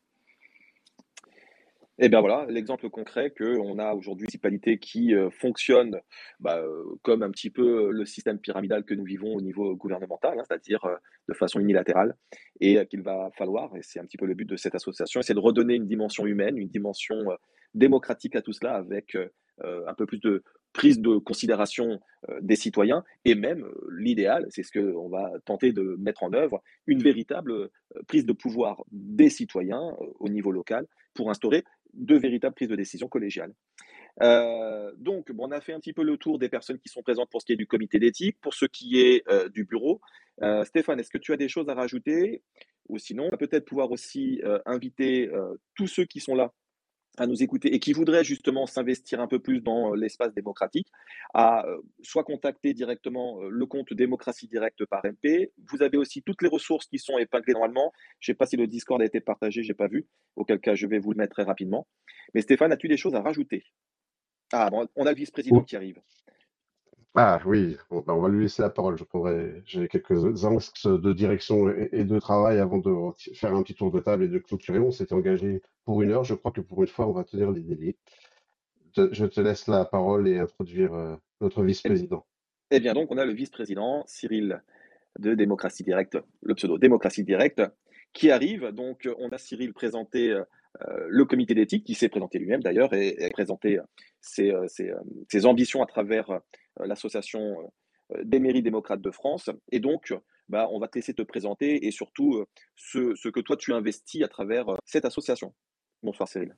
Et bien voilà, l'exemple concret qu'on a aujourd'hui une municipalité qui euh, fonctionne bah, euh, comme un petit peu le système pyramidal que nous vivons au niveau gouvernemental, hein, c'est-à-dire euh, de façon unilatérale, et euh, qu'il va falloir, et c'est un petit peu le but de cette association, c'est de redonner une dimension humaine, une dimension euh, démocratique à tout cela, avec euh, euh, un peu plus de prise de considération euh, des citoyens, et même euh, l'idéal, c'est ce qu'on va tenter de mettre en œuvre, une véritable euh, prise de pouvoir des citoyens euh, au niveau local pour instaurer de véritables prises de décision collégiales. Euh, donc, bon, on a fait un petit peu le tour des personnes qui sont présentes pour ce qui est du comité d'éthique, pour ce qui est euh, du bureau. Euh, Stéphane, est-ce que tu as des choses à rajouter? Ou sinon, on va peut-être pouvoir aussi euh, inviter euh, tous ceux qui sont là à nous écouter et qui voudraient justement s'investir un peu plus dans euh, l'espace démocratique, à euh, soit contacter directement euh, le compte Démocratie Directe par M P. Vous avez aussi toutes les ressources qui sont épinglées normalement. Je ne sais pas si le Discord a été partagé, je n'ai pas vu, auquel cas je vais vous le mettre très rapidement. Mais Stéphane, as-tu des choses à rajouter? Ah, bon, on a le vice-président Oh, qui arrive. ah oui, bon, bah, on va lui laisser la parole. Je prendrai, j'ai quelques axes de direction et, et de travail avant de faire un petit tour de table et de clôturer. On s'était engagé pour une heure. Je crois que pour une fois, on va tenir les délais. Je, je te laisse la parole et introduire euh, notre Eh vice-président. eh bien, donc, on a le vice-président, Cyril de Démocratie Directe, le pseudo Démocratie Directe, qui arrive. Donc, on a Cyril présenter euh, le comité d'éthique, qui s'est présenté lui-même d'ailleurs, et, et présenté euh, ses, euh, ses, euh, ses ambitions à travers euh, l'association euh, des mairies démocrates de France. Et donc, bah, on va te laisser te présenter et surtout euh, ce, ce que toi tu investis à travers euh, cette association. Bonsoir Cyril.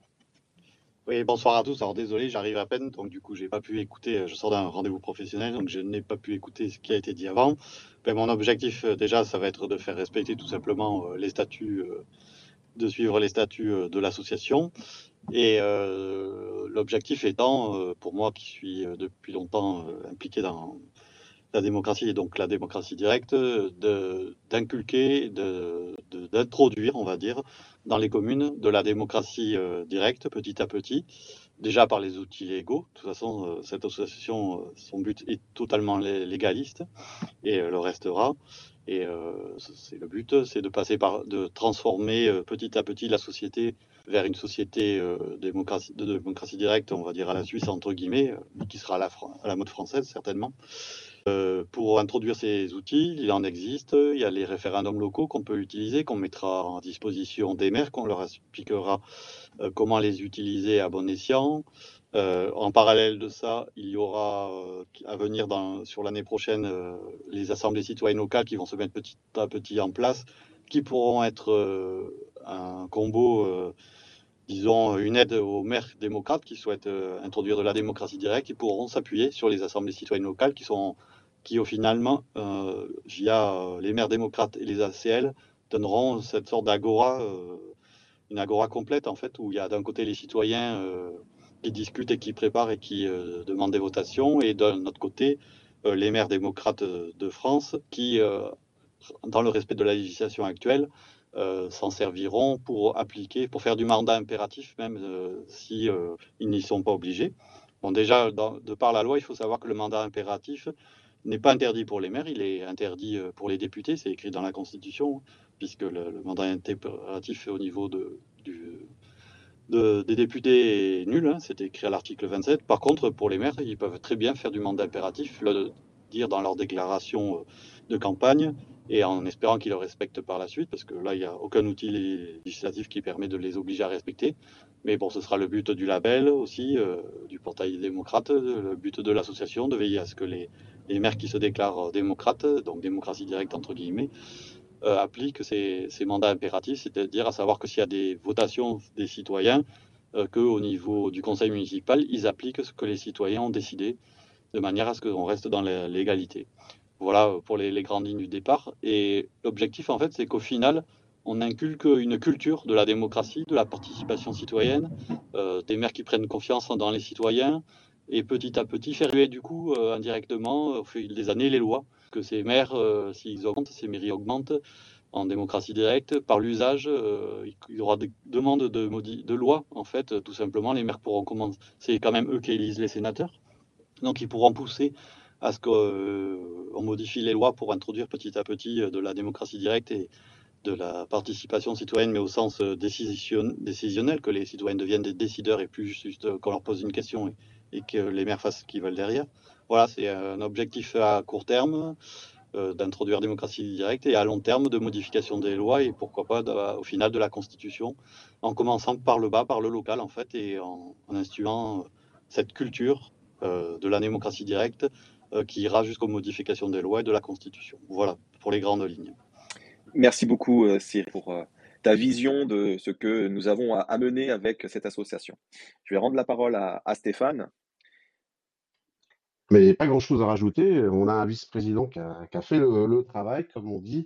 Oui, bonsoir à tous. Alors désolé, j'arrive à peine, donc du coup, j'ai pas pu écouter. Je sors d'un rendez-vous professionnel, donc je n'ai pas pu écouter ce qui a été dit avant. Ben, mon objectif, euh, déjà, ça va être de faire respecter tout simplement euh, les statuts, euh, de suivre les statuts euh, de l'association. Et euh, l'objectif étant, euh, pour moi qui suis euh, depuis longtemps euh, impliqué dans la démocratie, et donc la démocratie directe, de, d'inculquer, de, de, d'introduire, on va dire, dans les communes de la démocratie euh, directe petit à petit, déjà par les outils légaux. De toute façon, euh, cette association, euh, son but est totalement légaliste et euh, le restera. Et euh, c'est le but, c'est de passer par, de transformer euh, petit à petit la société vers une société euh, démocratie, de démocratie directe, on va dire à la Suisse entre guillemets, mais qui sera à la, à la mode française certainement. Euh, pour introduire ces outils, il en existe. Il y a les référendums locaux qu'on peut utiliser, qu'on mettra en disposition des maires, qu'on leur expliquera euh, comment les utiliser à bon escient. Euh, en parallèle de ça, il y aura euh, à venir dans, sur l'année prochaine euh, les assemblées citoyennes locales qui vont se mettre petit à petit en place, qui pourront être euh, un combo, euh, disons, une aide aux maires démocrates qui souhaitent euh, introduire de la démocratie directe, qui pourront s'appuyer sur les assemblées citoyennes locales qui sont qui, au finalement, euh, via euh, les maires démocrates et les A C L, donneront cette sorte d'agora, euh, une agora complète, en fait, où il y a d'un côté les citoyens euh, qui discutent et qui préparent et qui euh, demandent des votations, et d'un autre côté, euh, les maires démocrates de France qui, euh, dans le respect de la législation actuelle, euh, s'en serviront pour appliquer, pour faire du mandat impératif, même euh, si euh, ils n'y sont pas obligés. Bon, déjà, dans, de par la loi, il faut savoir que le mandat impératif n'est pas interdit pour les maires, il est interdit pour les députés, c'est écrit dans la Constitution, puisque le, le mandat impératif au niveau de, du, de, des députés est nul, hein, c'est écrit à l'article vingt-sept. Par contre, pour les maires, ils peuvent très bien faire du mandat impératif, le dire dans leur déclaration de campagne, et en espérant qu'ils le respectent par la suite, parce que là, il n'y a aucun outil législatif qui permet de les obliger à respecter. Mais bon, ce sera le but du label aussi, euh, du portail démocrate, le but de l'association, de veiller à ce que les, les maires qui se déclarent démocrates, donc démocratie directe entre guillemets, euh, appliquent ces, ces mandats impératifs, c'est-à-dire à savoir que s'il y a des votations des citoyens, euh, qu'au niveau du conseil municipal, ils appliquent ce que les citoyens ont décidé, de manière à ce qu'on reste dans la légalité. Voilà pour les, les grandes lignes du départ. Et l'objectif, en fait, c'est qu'au final, on inculque une culture de la démocratie, de la participation citoyenne, euh, des maires qui prennent confiance dans les citoyens, et petit à petit faire évoluer du coup euh, indirectement au fil des années les lois, que ces maires, euh, s'ils augmentent, ces mairies augmentent en démocratie directe, par l'usage, euh, il y aura des demandes de, maudit, de loi, en fait, tout simplement, les maires pourront commencer, c'est quand même eux qui élisent les sénateurs, donc ils pourront pousser à ce qu'on euh, modifie les lois pour introduire petit à petit de la démocratie directe et de la participation citoyenne, mais au sens décision, décisionnel, que les citoyens deviennent des décideurs et plus juste qu'on leur pose une question et, et que les maires fassent ce qu'ils veulent derrière. Voilà, c'est un objectif à court terme euh, d'introduire la démocratie directe et à long terme de modification des lois et pourquoi pas de, au final de la Constitution, en commençant par le bas, par le local en fait, et en, en instituant cette culture euh, de la démocratie directe euh, qui ira jusqu'aux modifications des lois et de la Constitution. Voilà, pour les grandes lignes. Merci beaucoup, euh, Cyril, pour euh, ta vision de ce que nous avons à, à mener avec cette association. Je vais rendre la parole à, à Stéphane. Mais pas grand-chose à rajouter. On a un vice-président qui a, qui a fait le, le travail, comme on dit.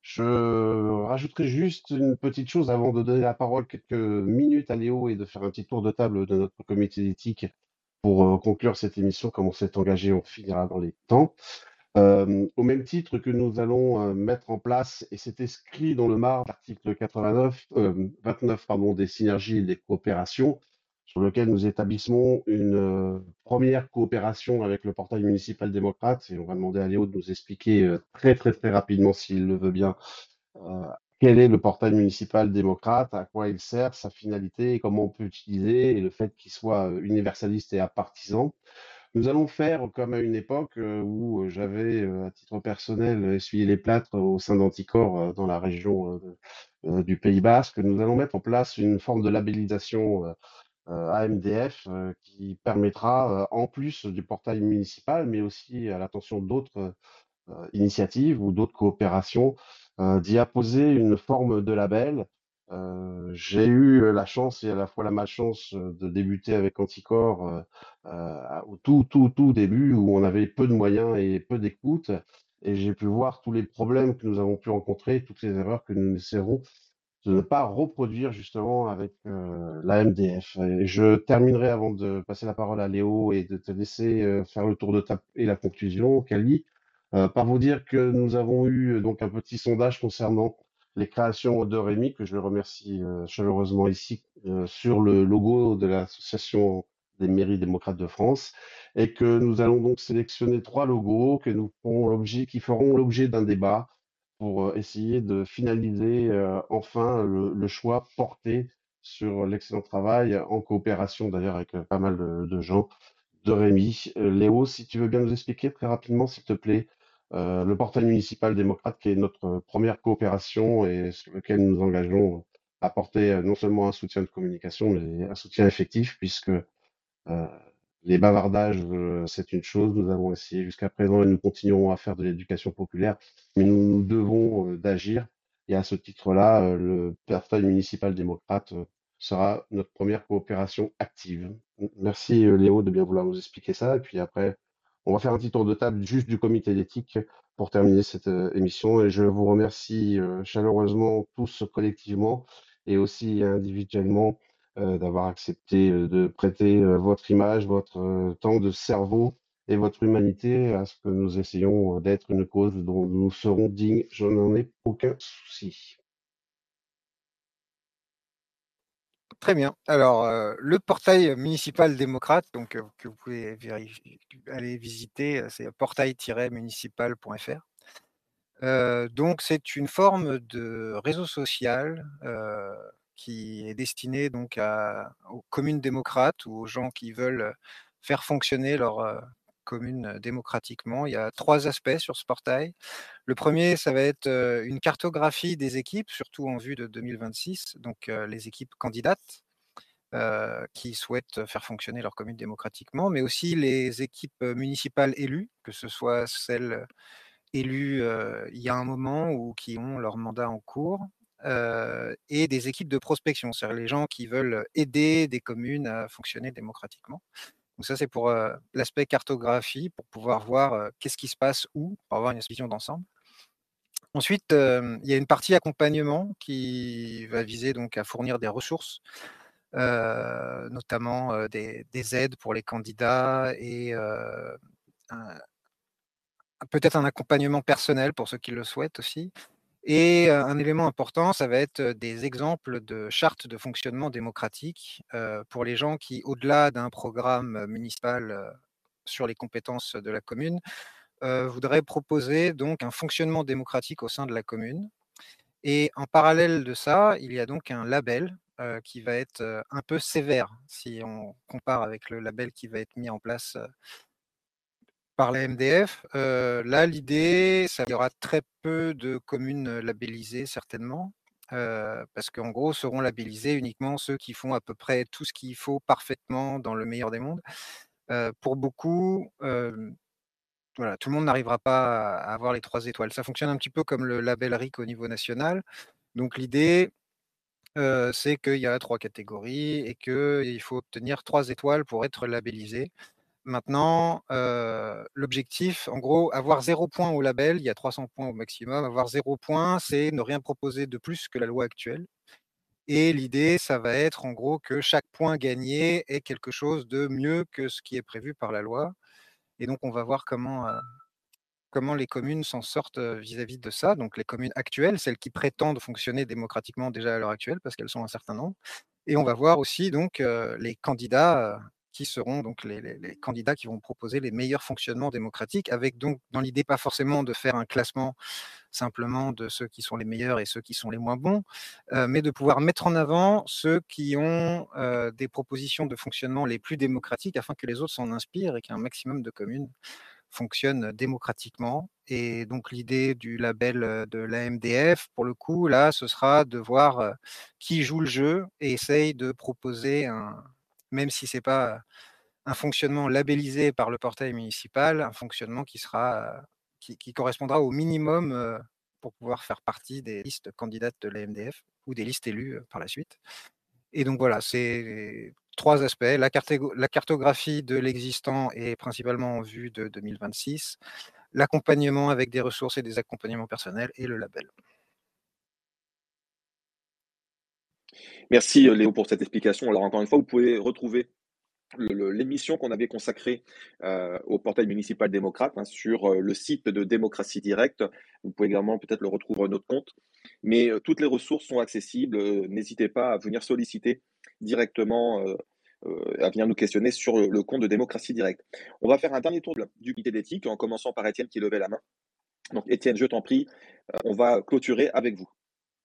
Je rajouterai juste une petite chose avant de donner la parole quelques minutes à Léo et de faire un petit tour de table de notre comité d'éthique pour euh, conclure cette émission. Comme on s'est engagé, on finira dans les temps. Euh, au même titre que nous allons euh, mettre en place, et c'est inscrit dans le marbre, l'article quatre-vingt-neuf, euh, vingt-neuf pardon, des synergies et des coopérations, sur lequel nous établissons une euh, première coopération avec le portail municipal démocrate, et on va demander à Léo de nous expliquer euh, très très très rapidement, s'il le veut bien, euh, quel est le portail municipal démocrate, à quoi il sert, sa finalité, et comment on peut l'utiliser, et le fait qu'il soit euh, universaliste et apartisan. Nous allons faire comme à une époque euh, où euh, j'avais, euh, à titre personnel, essuyé les plâtres au sein d'Anticor euh, dans la région euh, euh, du Pays Basque. Nous allons mettre en place une forme de labellisation euh, euh, A M D F euh, qui permettra, euh, en plus du portail municipal, mais aussi à l'attention d'autres euh, initiatives ou d'autres coopérations, euh, d'y apposer une forme de label. Euh, j'ai eu la chance et à la fois la malchance euh, de débuter avec Anticor euh, euh, au tout, tout, tout début où on avait peu de moyens et peu d'écoute. Et j'ai pu voir tous les problèmes que nous avons pu rencontrer, toutes les erreurs que nous essaierons de ne pas reproduire justement avec euh, la M D F. Et je terminerai avant de passer la parole à Léo et de te laisser euh, faire le tour de table et la conclusion, Kali, euh, par vous dire que nous avons eu euh, donc un petit sondage concernant les créations de Rémi, que je remercie euh, chaleureusement ici, euh, sur le logo de l'association des mairies démocrates de France, et que nous allons donc sélectionner trois logos que nous ferons l'objet, qui feront l'objet d'un débat pour euh, essayer de finaliser euh, enfin le, le choix porté sur l'excellent travail, en coopération d'ailleurs avec euh, pas mal de, de gens, de Rémi. Euh, Léo, si tu veux bien nous expliquer très rapidement, s'il te plaît, euh, le portail municipal démocrate, qui est notre première coopération et sur lequel nous nous engageons à apporter euh, non seulement un soutien de communication, mais un soutien effectif, puisque euh, les bavardages, euh, c'est une chose. Nous avons essayé jusqu'à présent et nous continuerons à faire de l'éducation populaire, mais nous, nous devons euh, d'agir. Et à ce titre-là, euh, le portail municipal démocrate euh, sera notre première coopération active. Merci euh, Léo de bien vouloir nous expliquer ça. Et puis après, on va faire un petit tour de table juste du comité d'éthique pour terminer cette euh, émission. Et je vous remercie euh, chaleureusement tous collectivement et aussi individuellement euh, d'avoir accepté euh, de prêter euh, votre image, votre euh, temps de cerveau et votre humanité à ce que nous essayons euh, d'être une cause dont nous serons dignes. Je n'en ai aucun souci. Très bien. Alors, euh, le portail municipal démocrate, donc euh, que vous pouvez vérifier, aller visiter, euh, c'est portail tiret municipal point F R. Euh, donc, c'est une forme de réseau social euh, qui est destiné donc à, aux communes démocrates ou aux gens qui veulent faire fonctionner leur euh, commune démocratiquement. Il y a trois aspects sur ce portail. Le premier, ça va être euh, une cartographie des équipes, surtout en vue de deux mille vingt-six, donc euh, les équipes candidates euh, qui souhaitent faire fonctionner leur commune démocratiquement, mais aussi les équipes municipales élues, que ce soit celles élues euh, il y a un moment ou qui ont leur mandat en cours, euh, et des équipes de prospection, c'est-à-dire les gens qui veulent aider des communes à fonctionner démocratiquement. Donc ça, c'est pour euh, l'aspect cartographie, pour pouvoir voir euh, qu'est-ce qui se passe où, pour avoir une vision d'ensemble. Ensuite, euh, il y a une partie accompagnement qui va viser donc à fournir des ressources, euh, notamment euh, des, des aides pour les candidats et euh, un- peut-être un accompagnement personnel pour ceux qui le souhaitent aussi. Et euh, un élément important, ça va être euh, des exemples de chartes de fonctionnement démocratique euh, pour les gens qui, au-delà d'un programme municipal euh, sur les compétences de la commune, euh, voudraient proposer donc un fonctionnement démocratique au sein de la commune. Et en parallèle de ça, il y a donc un label euh, qui va être euh, un peu sévère si on compare avec le label qui va être mis en place euh, par la M D F. Euh, là, l'idée, ça, il y aura très peu de communes labellisées certainement, euh, parce qu'en gros, seront labellisés uniquement ceux qui font à peu près tout ce qu'il faut parfaitement dans le meilleur des mondes. Euh, pour beaucoup, euh, voilà, tout le monde n'arrivera pas à avoir les trois étoiles. Ça fonctionne un petit peu comme le label R I C au niveau national. Donc l'idée, euh, c'est qu'il y a trois catégories et qu'il faut obtenir trois étoiles pour être labellisé. Maintenant, euh, l'objectif, en gros, avoir zéro point au label, il y a trois cents points au maximum. Avoir zéro point, c'est ne rien proposer de plus que la loi actuelle. Et l'idée, ça va être en gros que chaque point gagné est quelque chose de mieux que ce qui est prévu par la loi. Et donc, on va voir comment, euh, comment les communes s'en sortent euh, vis-à-vis de ça. Donc, les communes actuelles, celles qui prétendent fonctionner démocratiquement déjà à l'heure actuelle, parce qu'elles sont un certain nombre. Et on va voir aussi donc euh, les candidats euh, qui seront donc les, les- les candidats qui vont proposer les meilleurs fonctionnements démocratiques, avec donc dans l'idée pas forcément de faire un classement simplement de ceux qui sont les meilleurs et ceux qui sont les moins bons, euh, mais de pouvoir mettre en avant ceux qui ont euh, des propositions de fonctionnement les plus démocratiques afin que les autres s'en inspirent et qu'un maximum de communes fonctionnent démocratiquement. Et donc l'idée du label euh, de l'A M D F, pour le coup, là, ce sera de voir euh, qui joue le jeu et essaye de proposer un, même si c'est pas un fonctionnement labellisé par le portail municipal, un fonctionnement qui sera euh, qui, qui correspondra au minimum euh, pour pouvoir faire partie des listes candidates de l'A M D F ou des listes élues euh, par la suite. Et donc voilà, c'est trois aspects. La, cartégo- la cartographie de l'existant est principalement en vue de deux mille vingt-six, l'accompagnement avec des ressources et des accompagnements personnels et le label. Merci euh, Léo pour cette explication. Alors encore une fois, vous pouvez retrouver le- le- l'émission qu'on avait consacrée euh, au portail municipal démocrate hein, sur euh, le site de Démocratie Directe. Vous pouvez également peut-être le retrouver à notre compte. Mais euh, toutes les ressources sont accessibles. Euh, N'hésitez pas à venir solliciter directement, euh, euh, à venir nous questionner sur le, le compte de Démocratie Directe. On va faire un dernier tour de la- du comité d'éthique en commençant par Étienne qui levait la main. Donc Étienne, je t'en prie, euh, on va clôturer avec vous.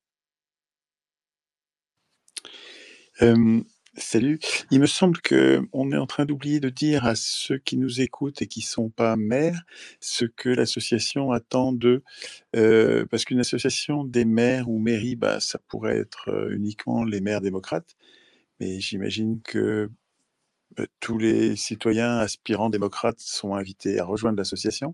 Euh, salut. Il me semble que on est en train d'oublier de dire à ceux qui nous écoutent et qui sont pas maires ce que l'association attend d'eux. Euh, parce qu'une association des maires ou mairies, bah, ça pourrait être euh, uniquement les maires démocrates. Mais j'imagine que euh, tous les citoyens aspirants démocrates sont invités à rejoindre l'association.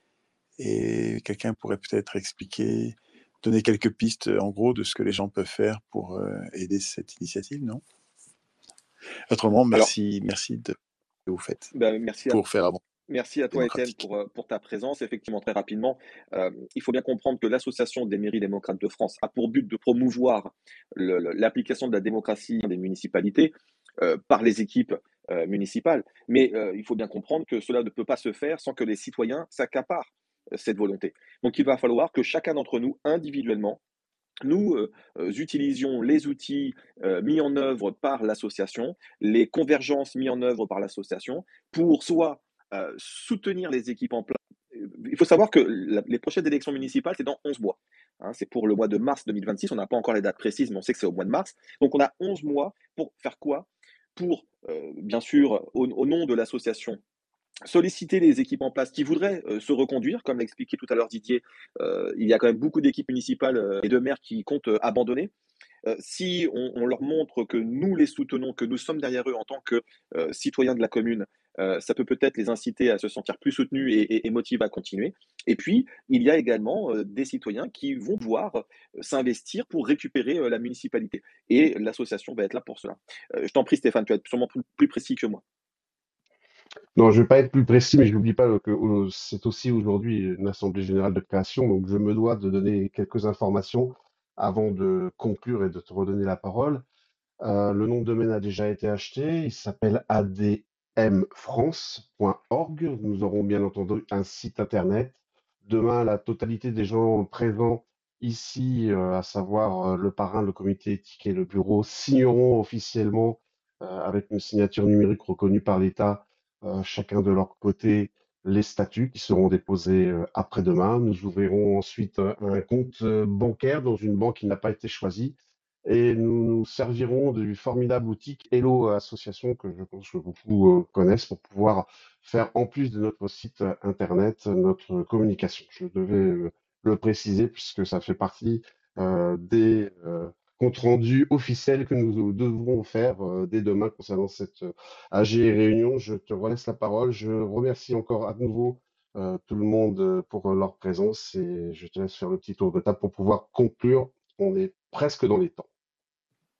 Et quelqu'un pourrait peut-être expliquer, donner quelques pistes en gros de ce que les gens peuvent faire pour euh, aider cette initiative, non? Autrement, Alors, merci, merci de ce que vous faites ben, merci à pour faire avancer Merci à le toi, Étienne, démocratique. pour, euh, pour ta présence. Effectivement, très rapidement, euh, il faut bien comprendre que l'Association des mairies démocrates de France a pour but de promouvoir le- le- l'application de la démocratie des municipalités euh, par les équipes euh, municipales. Mais euh, il faut bien comprendre que cela ne peut pas se faire sans que les citoyens s'accaparent euh, cette volonté. Donc, il va falloir que chacun d'entre nous, individuellement, nous euh, euh, utilisions les outils euh, mis en œuvre par l'association, les convergences mises en œuvre par l'association, pour soit euh, soutenir les équipes en place. Il faut savoir que la- les prochaines élections municipales, c'est dans onze mois. Hein, c'est pour le mois de mars deux mille vingt-six. On n'a pas encore les dates précises, mais on sait que c'est au mois de mars. Donc on a onze mois pour faire quoi? Pour, euh, bien sûr, au, au nom de l'association, solliciter les équipes en place qui voudraient euh, se reconduire, comme l'a expliqué tout à l'heure Didier. Euh, il y a quand même beaucoup d'équipes municipales euh, et de maires qui comptent euh, abandonner. Euh, si on, on leur montre que nous les soutenons, que nous sommes derrière eux en tant que euh, citoyens de la commune, euh, ça peut peut-être les inciter à se sentir plus soutenus et, et, et motivés à continuer. Et puis, il y a également euh, des citoyens qui vont devoir euh, s'investir pour récupérer euh, la municipalité. Et l'association va être là pour cela. Euh, je t'en prie, Stéphane, tu vas être sûrement plus, plus précis que moi. Non, je vais pas être plus précis, mais je n'oublie pas que euh, c'est aussi aujourd'hui une assemblée générale de création, donc je me dois de donner quelques informations avant de conclure et de te redonner la parole. Euh, le nom de domaine a déjà été acheté, il s'appelle a d m france point org. Nous aurons bien entendu un site internet. Demain, la totalité des gens présents ici, euh, à savoir euh, le parrain, le comité éthique et le bureau, signeront officiellement euh, avec une signature numérique reconnue par l'État, euh, chacun de leur côté, les statuts qui seront déposés euh, après-demain. Nous ouvrirons ensuite euh, un compte euh, bancaire dans une banque qui n'a pas été choisie et nous nous servirons du formidable outil Hello Association que je pense que beaucoup euh, connaissent pour pouvoir faire en plus de notre site euh, internet notre communication. Je devais euh, le préciser puisque ça fait partie euh, des euh, comptes rendus officiels que nous devrons faire euh, dès demain concernant cette euh, A G réunion. Je te relaisse la parole. Je remercie encore à nouveau euh, tout le monde euh, pour leur présence et je te laisse faire le petit tour de table pour pouvoir conclure. On est presque dans les temps.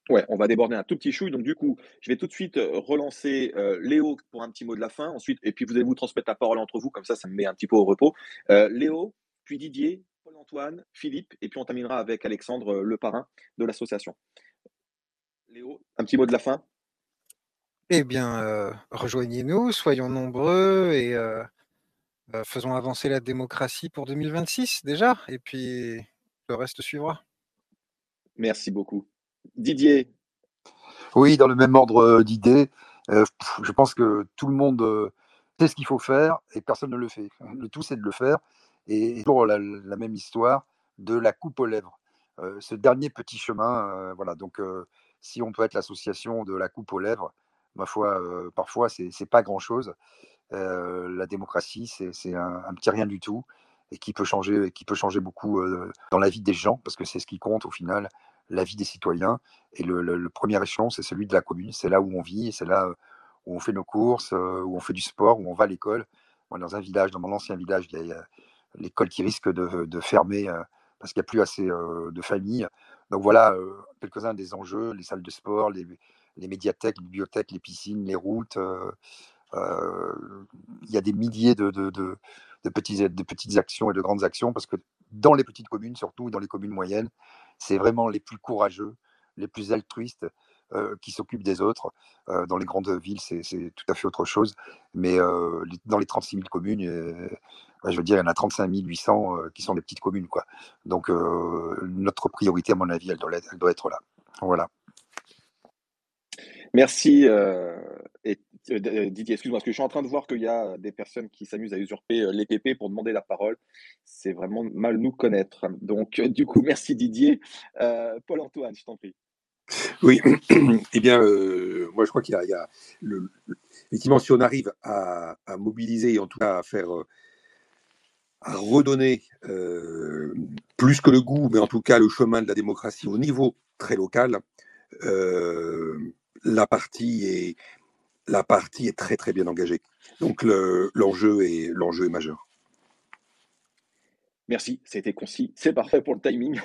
Ouais, on va déborder un tout petit chouille. Donc, du coup, je vais tout de suite euh, relancer euh, Léo pour un petit mot de la fin. Ensuite, et puis vous allez vous transmettre la parole entre vous, comme ça, ça me met un petit peu au repos. Euh, Léo, puis Didier, Paul-Antoine, Philippe, et puis on terminera avec Alexandre, euh, le parrain de l'association. Léo, un petit mot de la fin. Eh bien, euh, rejoignez-nous, soyons nombreux et euh, euh, faisons avancer la démocratie pour deux mille vingt-six déjà, et puis le reste suivra. Merci beaucoup. Didier. Oui, dans le même ordre d'idées, euh, je pense que tout le monde euh, sait ce qu'il faut faire et personne ne le fait. Le tout, c'est de le faire. Et toujours la, la même histoire de la coupe aux lèvres. Euh, ce dernier petit chemin, euh, voilà. Donc, euh, si on peut être l'association de la coupe aux lèvres, ma foi, euh, parfois, c'est c'est pas grand-chose. Euh, la démocratie, c'est c'est un, un petit rien du tout et qui peut changer, qui peut changer beaucoup euh, dans la vie des gens, parce que c'est ce qui compte au final, la vie des citoyens. Et le, le- le premier échelon, c'est celui de la commune. C'est là où on vit, c'est là où on fait nos courses, euh, où on fait du sport, où on va à l'école. Moi, dans un village, dans mon ancien village, il y a euh, l'école qui risque de, de fermer euh, parce qu'il n'y a plus assez euh, de familles. Donc voilà, euh, quelques-uns des enjeux, les salles de sport, les, les médiathèques, les bibliothèques, les piscines, les routes. euh, euh, il y a des milliers de, de, de, de, petits, de petites actions et de grandes actions, parce que dans les petites communes, surtout, et dans les communes moyennes, c'est vraiment les plus courageux, les plus altruistes euh, qui s'occupent des autres. Euh, dans les grandes villes, c'est c'est tout à fait autre chose. Mais euh, les- dans les trente-six mille communes, euh, bah, je veux dire, il y en a trente-cinq mille huit cents euh, qui sont des petites communes, quoi. Donc, euh, notre priorité, à mon avis, elle doit être, elle doit être là. Voilà. Merci. euh, et, euh, euh, Didier, excuse-moi, parce que je suis en train de voir qu'il y a des personnes qui s'amusent à usurper euh, les P P pour demander la parole. C'est vraiment mal nous connaître. Donc, euh, du coup, merci Didier. Euh, Paul-Antoine, je t'en prie. Oui, eh bien, euh, moi je crois qu'il y a, il y a le- effectivement, si on arrive à, à mobiliser, et en tout cas à faire, euh, à redonner euh, plus que le goût, mais en tout cas le chemin de la démocratie au niveau très local, euh, la partie est, la partie est très très bien engagée. Donc le- l'enjeu est, l'enjeu est majeur. Merci, c'était concis, c'est parfait pour le timing.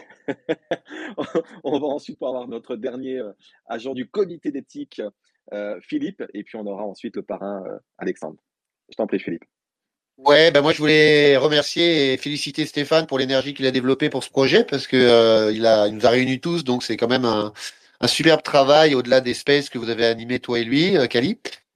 On va ensuite pouvoir avoir notre dernier euh, agent du comité d'éthique, euh, Philippe, et puis on aura ensuite le parrain, euh, Alexandre. Je t'en prie, Philippe. Ouais, ben moi je voulais remercier et féliciter Stéphane pour l'énergie qu'il a développée pour ce projet parce que euh, il a, il nous a réunis tous, donc c'est quand même un, un superbe travail au-delà des spaces que vous avez animés toi et lui, euh, Kali.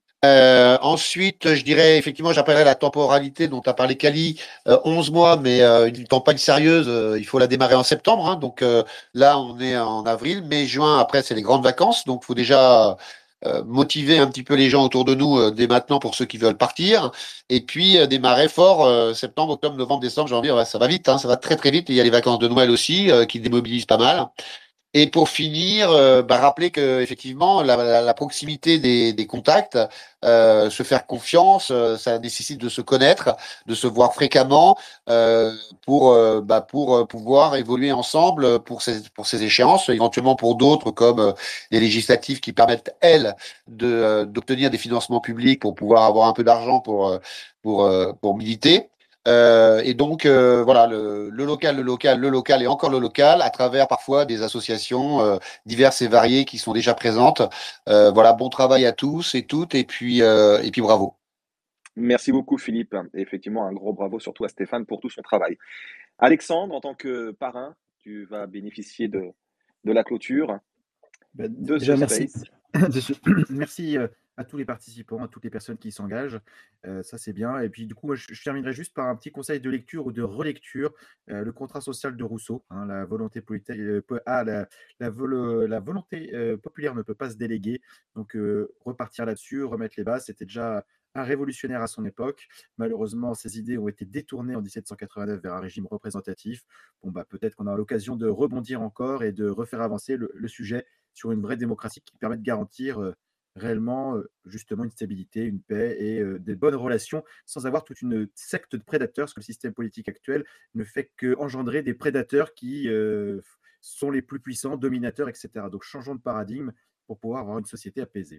Euh, ensuite, je dirais effectivement, j'appellerais la temporalité dont a parlé Kali, euh, onze mois, mais euh, une campagne sérieuse, euh, il faut la démarrer en septembre. Hein, donc euh, là, on est en avril, mai, juin. Après, c'est les grandes vacances, donc il faut déjà euh, motiver un petit peu les gens autour de nous euh, dès maintenant pour ceux qui veulent partir. Et puis euh, démarrer fort euh, septembre, octobre, novembre, décembre, janvier. Ouais, ça va vite, hein, ça va très très vite. Et il y a les vacances de Noël aussi euh, qui démobilisent pas mal. Et pour finir, euh, bah, rappeler que effectivement la, la, la proximité des, des contacts, euh, se faire confiance, euh, ça nécessite de se connaître, de se voir fréquemment euh, pour euh, bah, pour euh, pouvoir évoluer ensemble pour ces pour ces échéances, éventuellement pour d'autres comme euh, les législatives qui permettent elles de euh, d'obtenir des financements publics pour pouvoir avoir un peu d'argent pour euh, pour euh, pour militer. Euh, et donc, euh, voilà, le, le local, le local, le local et encore le local, à travers parfois des associations euh, diverses et variées qui sont déjà présentes. Euh, voilà, bon travail à tous et toutes, et puis, euh, et puis bravo. Merci beaucoup, Philippe. Et effectivement, un gros bravo surtout à Stéphane pour tout son travail. Alexandre, en tant que parrain, tu vas bénéficier de, de la clôture Ben, de ce déjà, merci, space. de ce- merci euh, à tous les participants, à toutes les personnes qui s'engagent. Euh, ça, c'est bien. Et puis, du coup, moi, je, je terminerai juste par un petit conseil de lecture ou de relecture. Euh, le contrat social de Rousseau, hein, la volonté politique, euh, po- ah, la, la, volo- la volonté euh, populaire ne peut pas se déléguer. Donc, euh, repartir là-dessus, remettre les bases, c'était déjà un révolutionnaire à son époque. Malheureusement, ses idées ont été détournées en dix-sept cent quatre-vingt-neuf vers un régime représentatif. Bon, bah, peut-être qu'on aura l'occasion de rebondir encore et de refaire avancer le, le sujet sur une vraie démocratie qui permet de garantir euh, réellement euh, justement une stabilité, une paix et euh, des bonnes relations sans avoir toute une secte de prédateurs, parce que le système politique actuel ne fait qu'engendrer des prédateurs qui euh, sont les plus puissants, dominateurs, et cetera. Donc changeons de paradigme pour pouvoir avoir une société apaisée.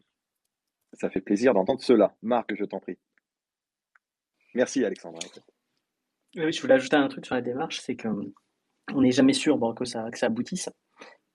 Ça fait plaisir d'entendre cela. Marc, je t'en prie. Merci, Alexandre. Oui, je voulais ajouter un truc sur la démarche, c'est qu'on n'est jamais sûr bon, que, ça, que ça aboutisse. Mais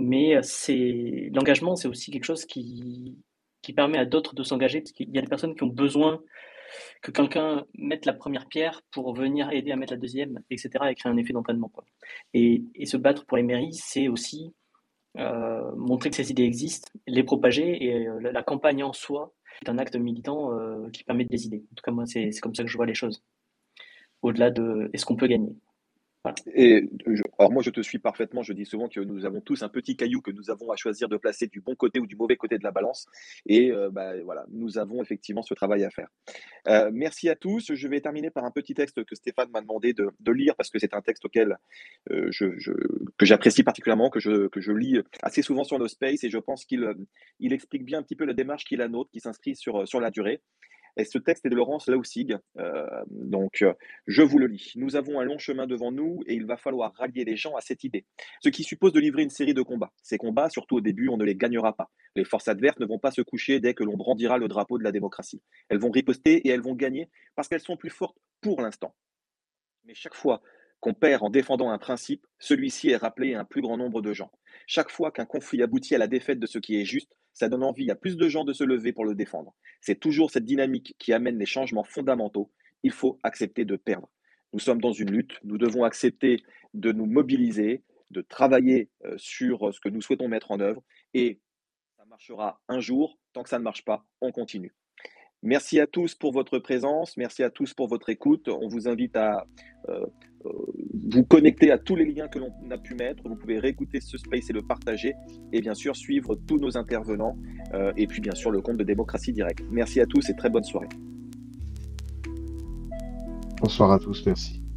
mais c'est l'engagement, c'est aussi quelque chose qui, qui permet à d'autres de s'engager, parce qu'il y a des personnes qui ont besoin que quelqu'un mette la première pierre pour venir aider à mettre la deuxième, et cetera, et créer un effet d'entraînement, quoi. Et, et se battre pour les mairies, c'est aussi euh, montrer que ces idées existent, les propager, et euh, la, la campagne en soi est un acte militant euh, qui permet de les idées. En tout cas, moi, c'est c'est comme ça que je vois les choses, au-delà de est-ce qu'on peut gagner. Voilà. Et je- alors moi je te suis parfaitement, je dis souvent que nous avons tous un petit caillou que nous avons à choisir de placer du bon côté ou du mauvais côté de la balance. Et euh, bah, voilà, nous avons effectivement ce travail à faire. Euh, merci à tous. Je vais terminer par un petit texte que Stéphane m'a demandé de, de lire parce que c'est un texte auquel euh, je, je- que j'apprécie particulièrement, que je, que je lis assez souvent sur nos spaces et je pense qu'il euh, il explique bien un petit peu la démarche qui est la nôtre, qui s'inscrit sur, sur la durée. Et ce texte est de Laurence Lausig, euh, donc euh, je vous le lis. Nous avons un long chemin devant nous et il va falloir rallier les gens à cette idée, ce qui suppose de livrer une série de combats. Ces combats, surtout au début, on ne les gagnera pas. Les forces adverses ne vont pas se coucher dès que l'on brandira le drapeau de la démocratie. Elles vont riposter et elles vont gagner parce qu'elles sont plus fortes pour l'instant. Mais chaque fois qu'on perd en défendant un principe, celui-ci est rappelé à un plus grand nombre de gens. Chaque fois qu'un conflit aboutit à la défaite de ce qui est juste, ça donne envie à plus de gens de se lever pour le défendre. C'est toujours cette dynamique qui amène les changements fondamentaux. Il faut accepter de perdre. Nous sommes dans une lutte, nous devons accepter de nous mobiliser, de travailler euh, sur ce que nous souhaitons mettre en œuvre, et ça marchera un jour. Tant que ça ne marche pas, on continue. Merci à tous pour votre présence, merci à tous pour votre écoute. On vous invite à euh, euh, vous connecter à tous les liens que l'on a pu mettre. Vous pouvez réécouter ce space et le partager et bien sûr suivre tous nos intervenants euh, et puis bien sûr le compte de Démocratie Directe. Merci à tous et très bonne soirée. Bonsoir à tous, merci.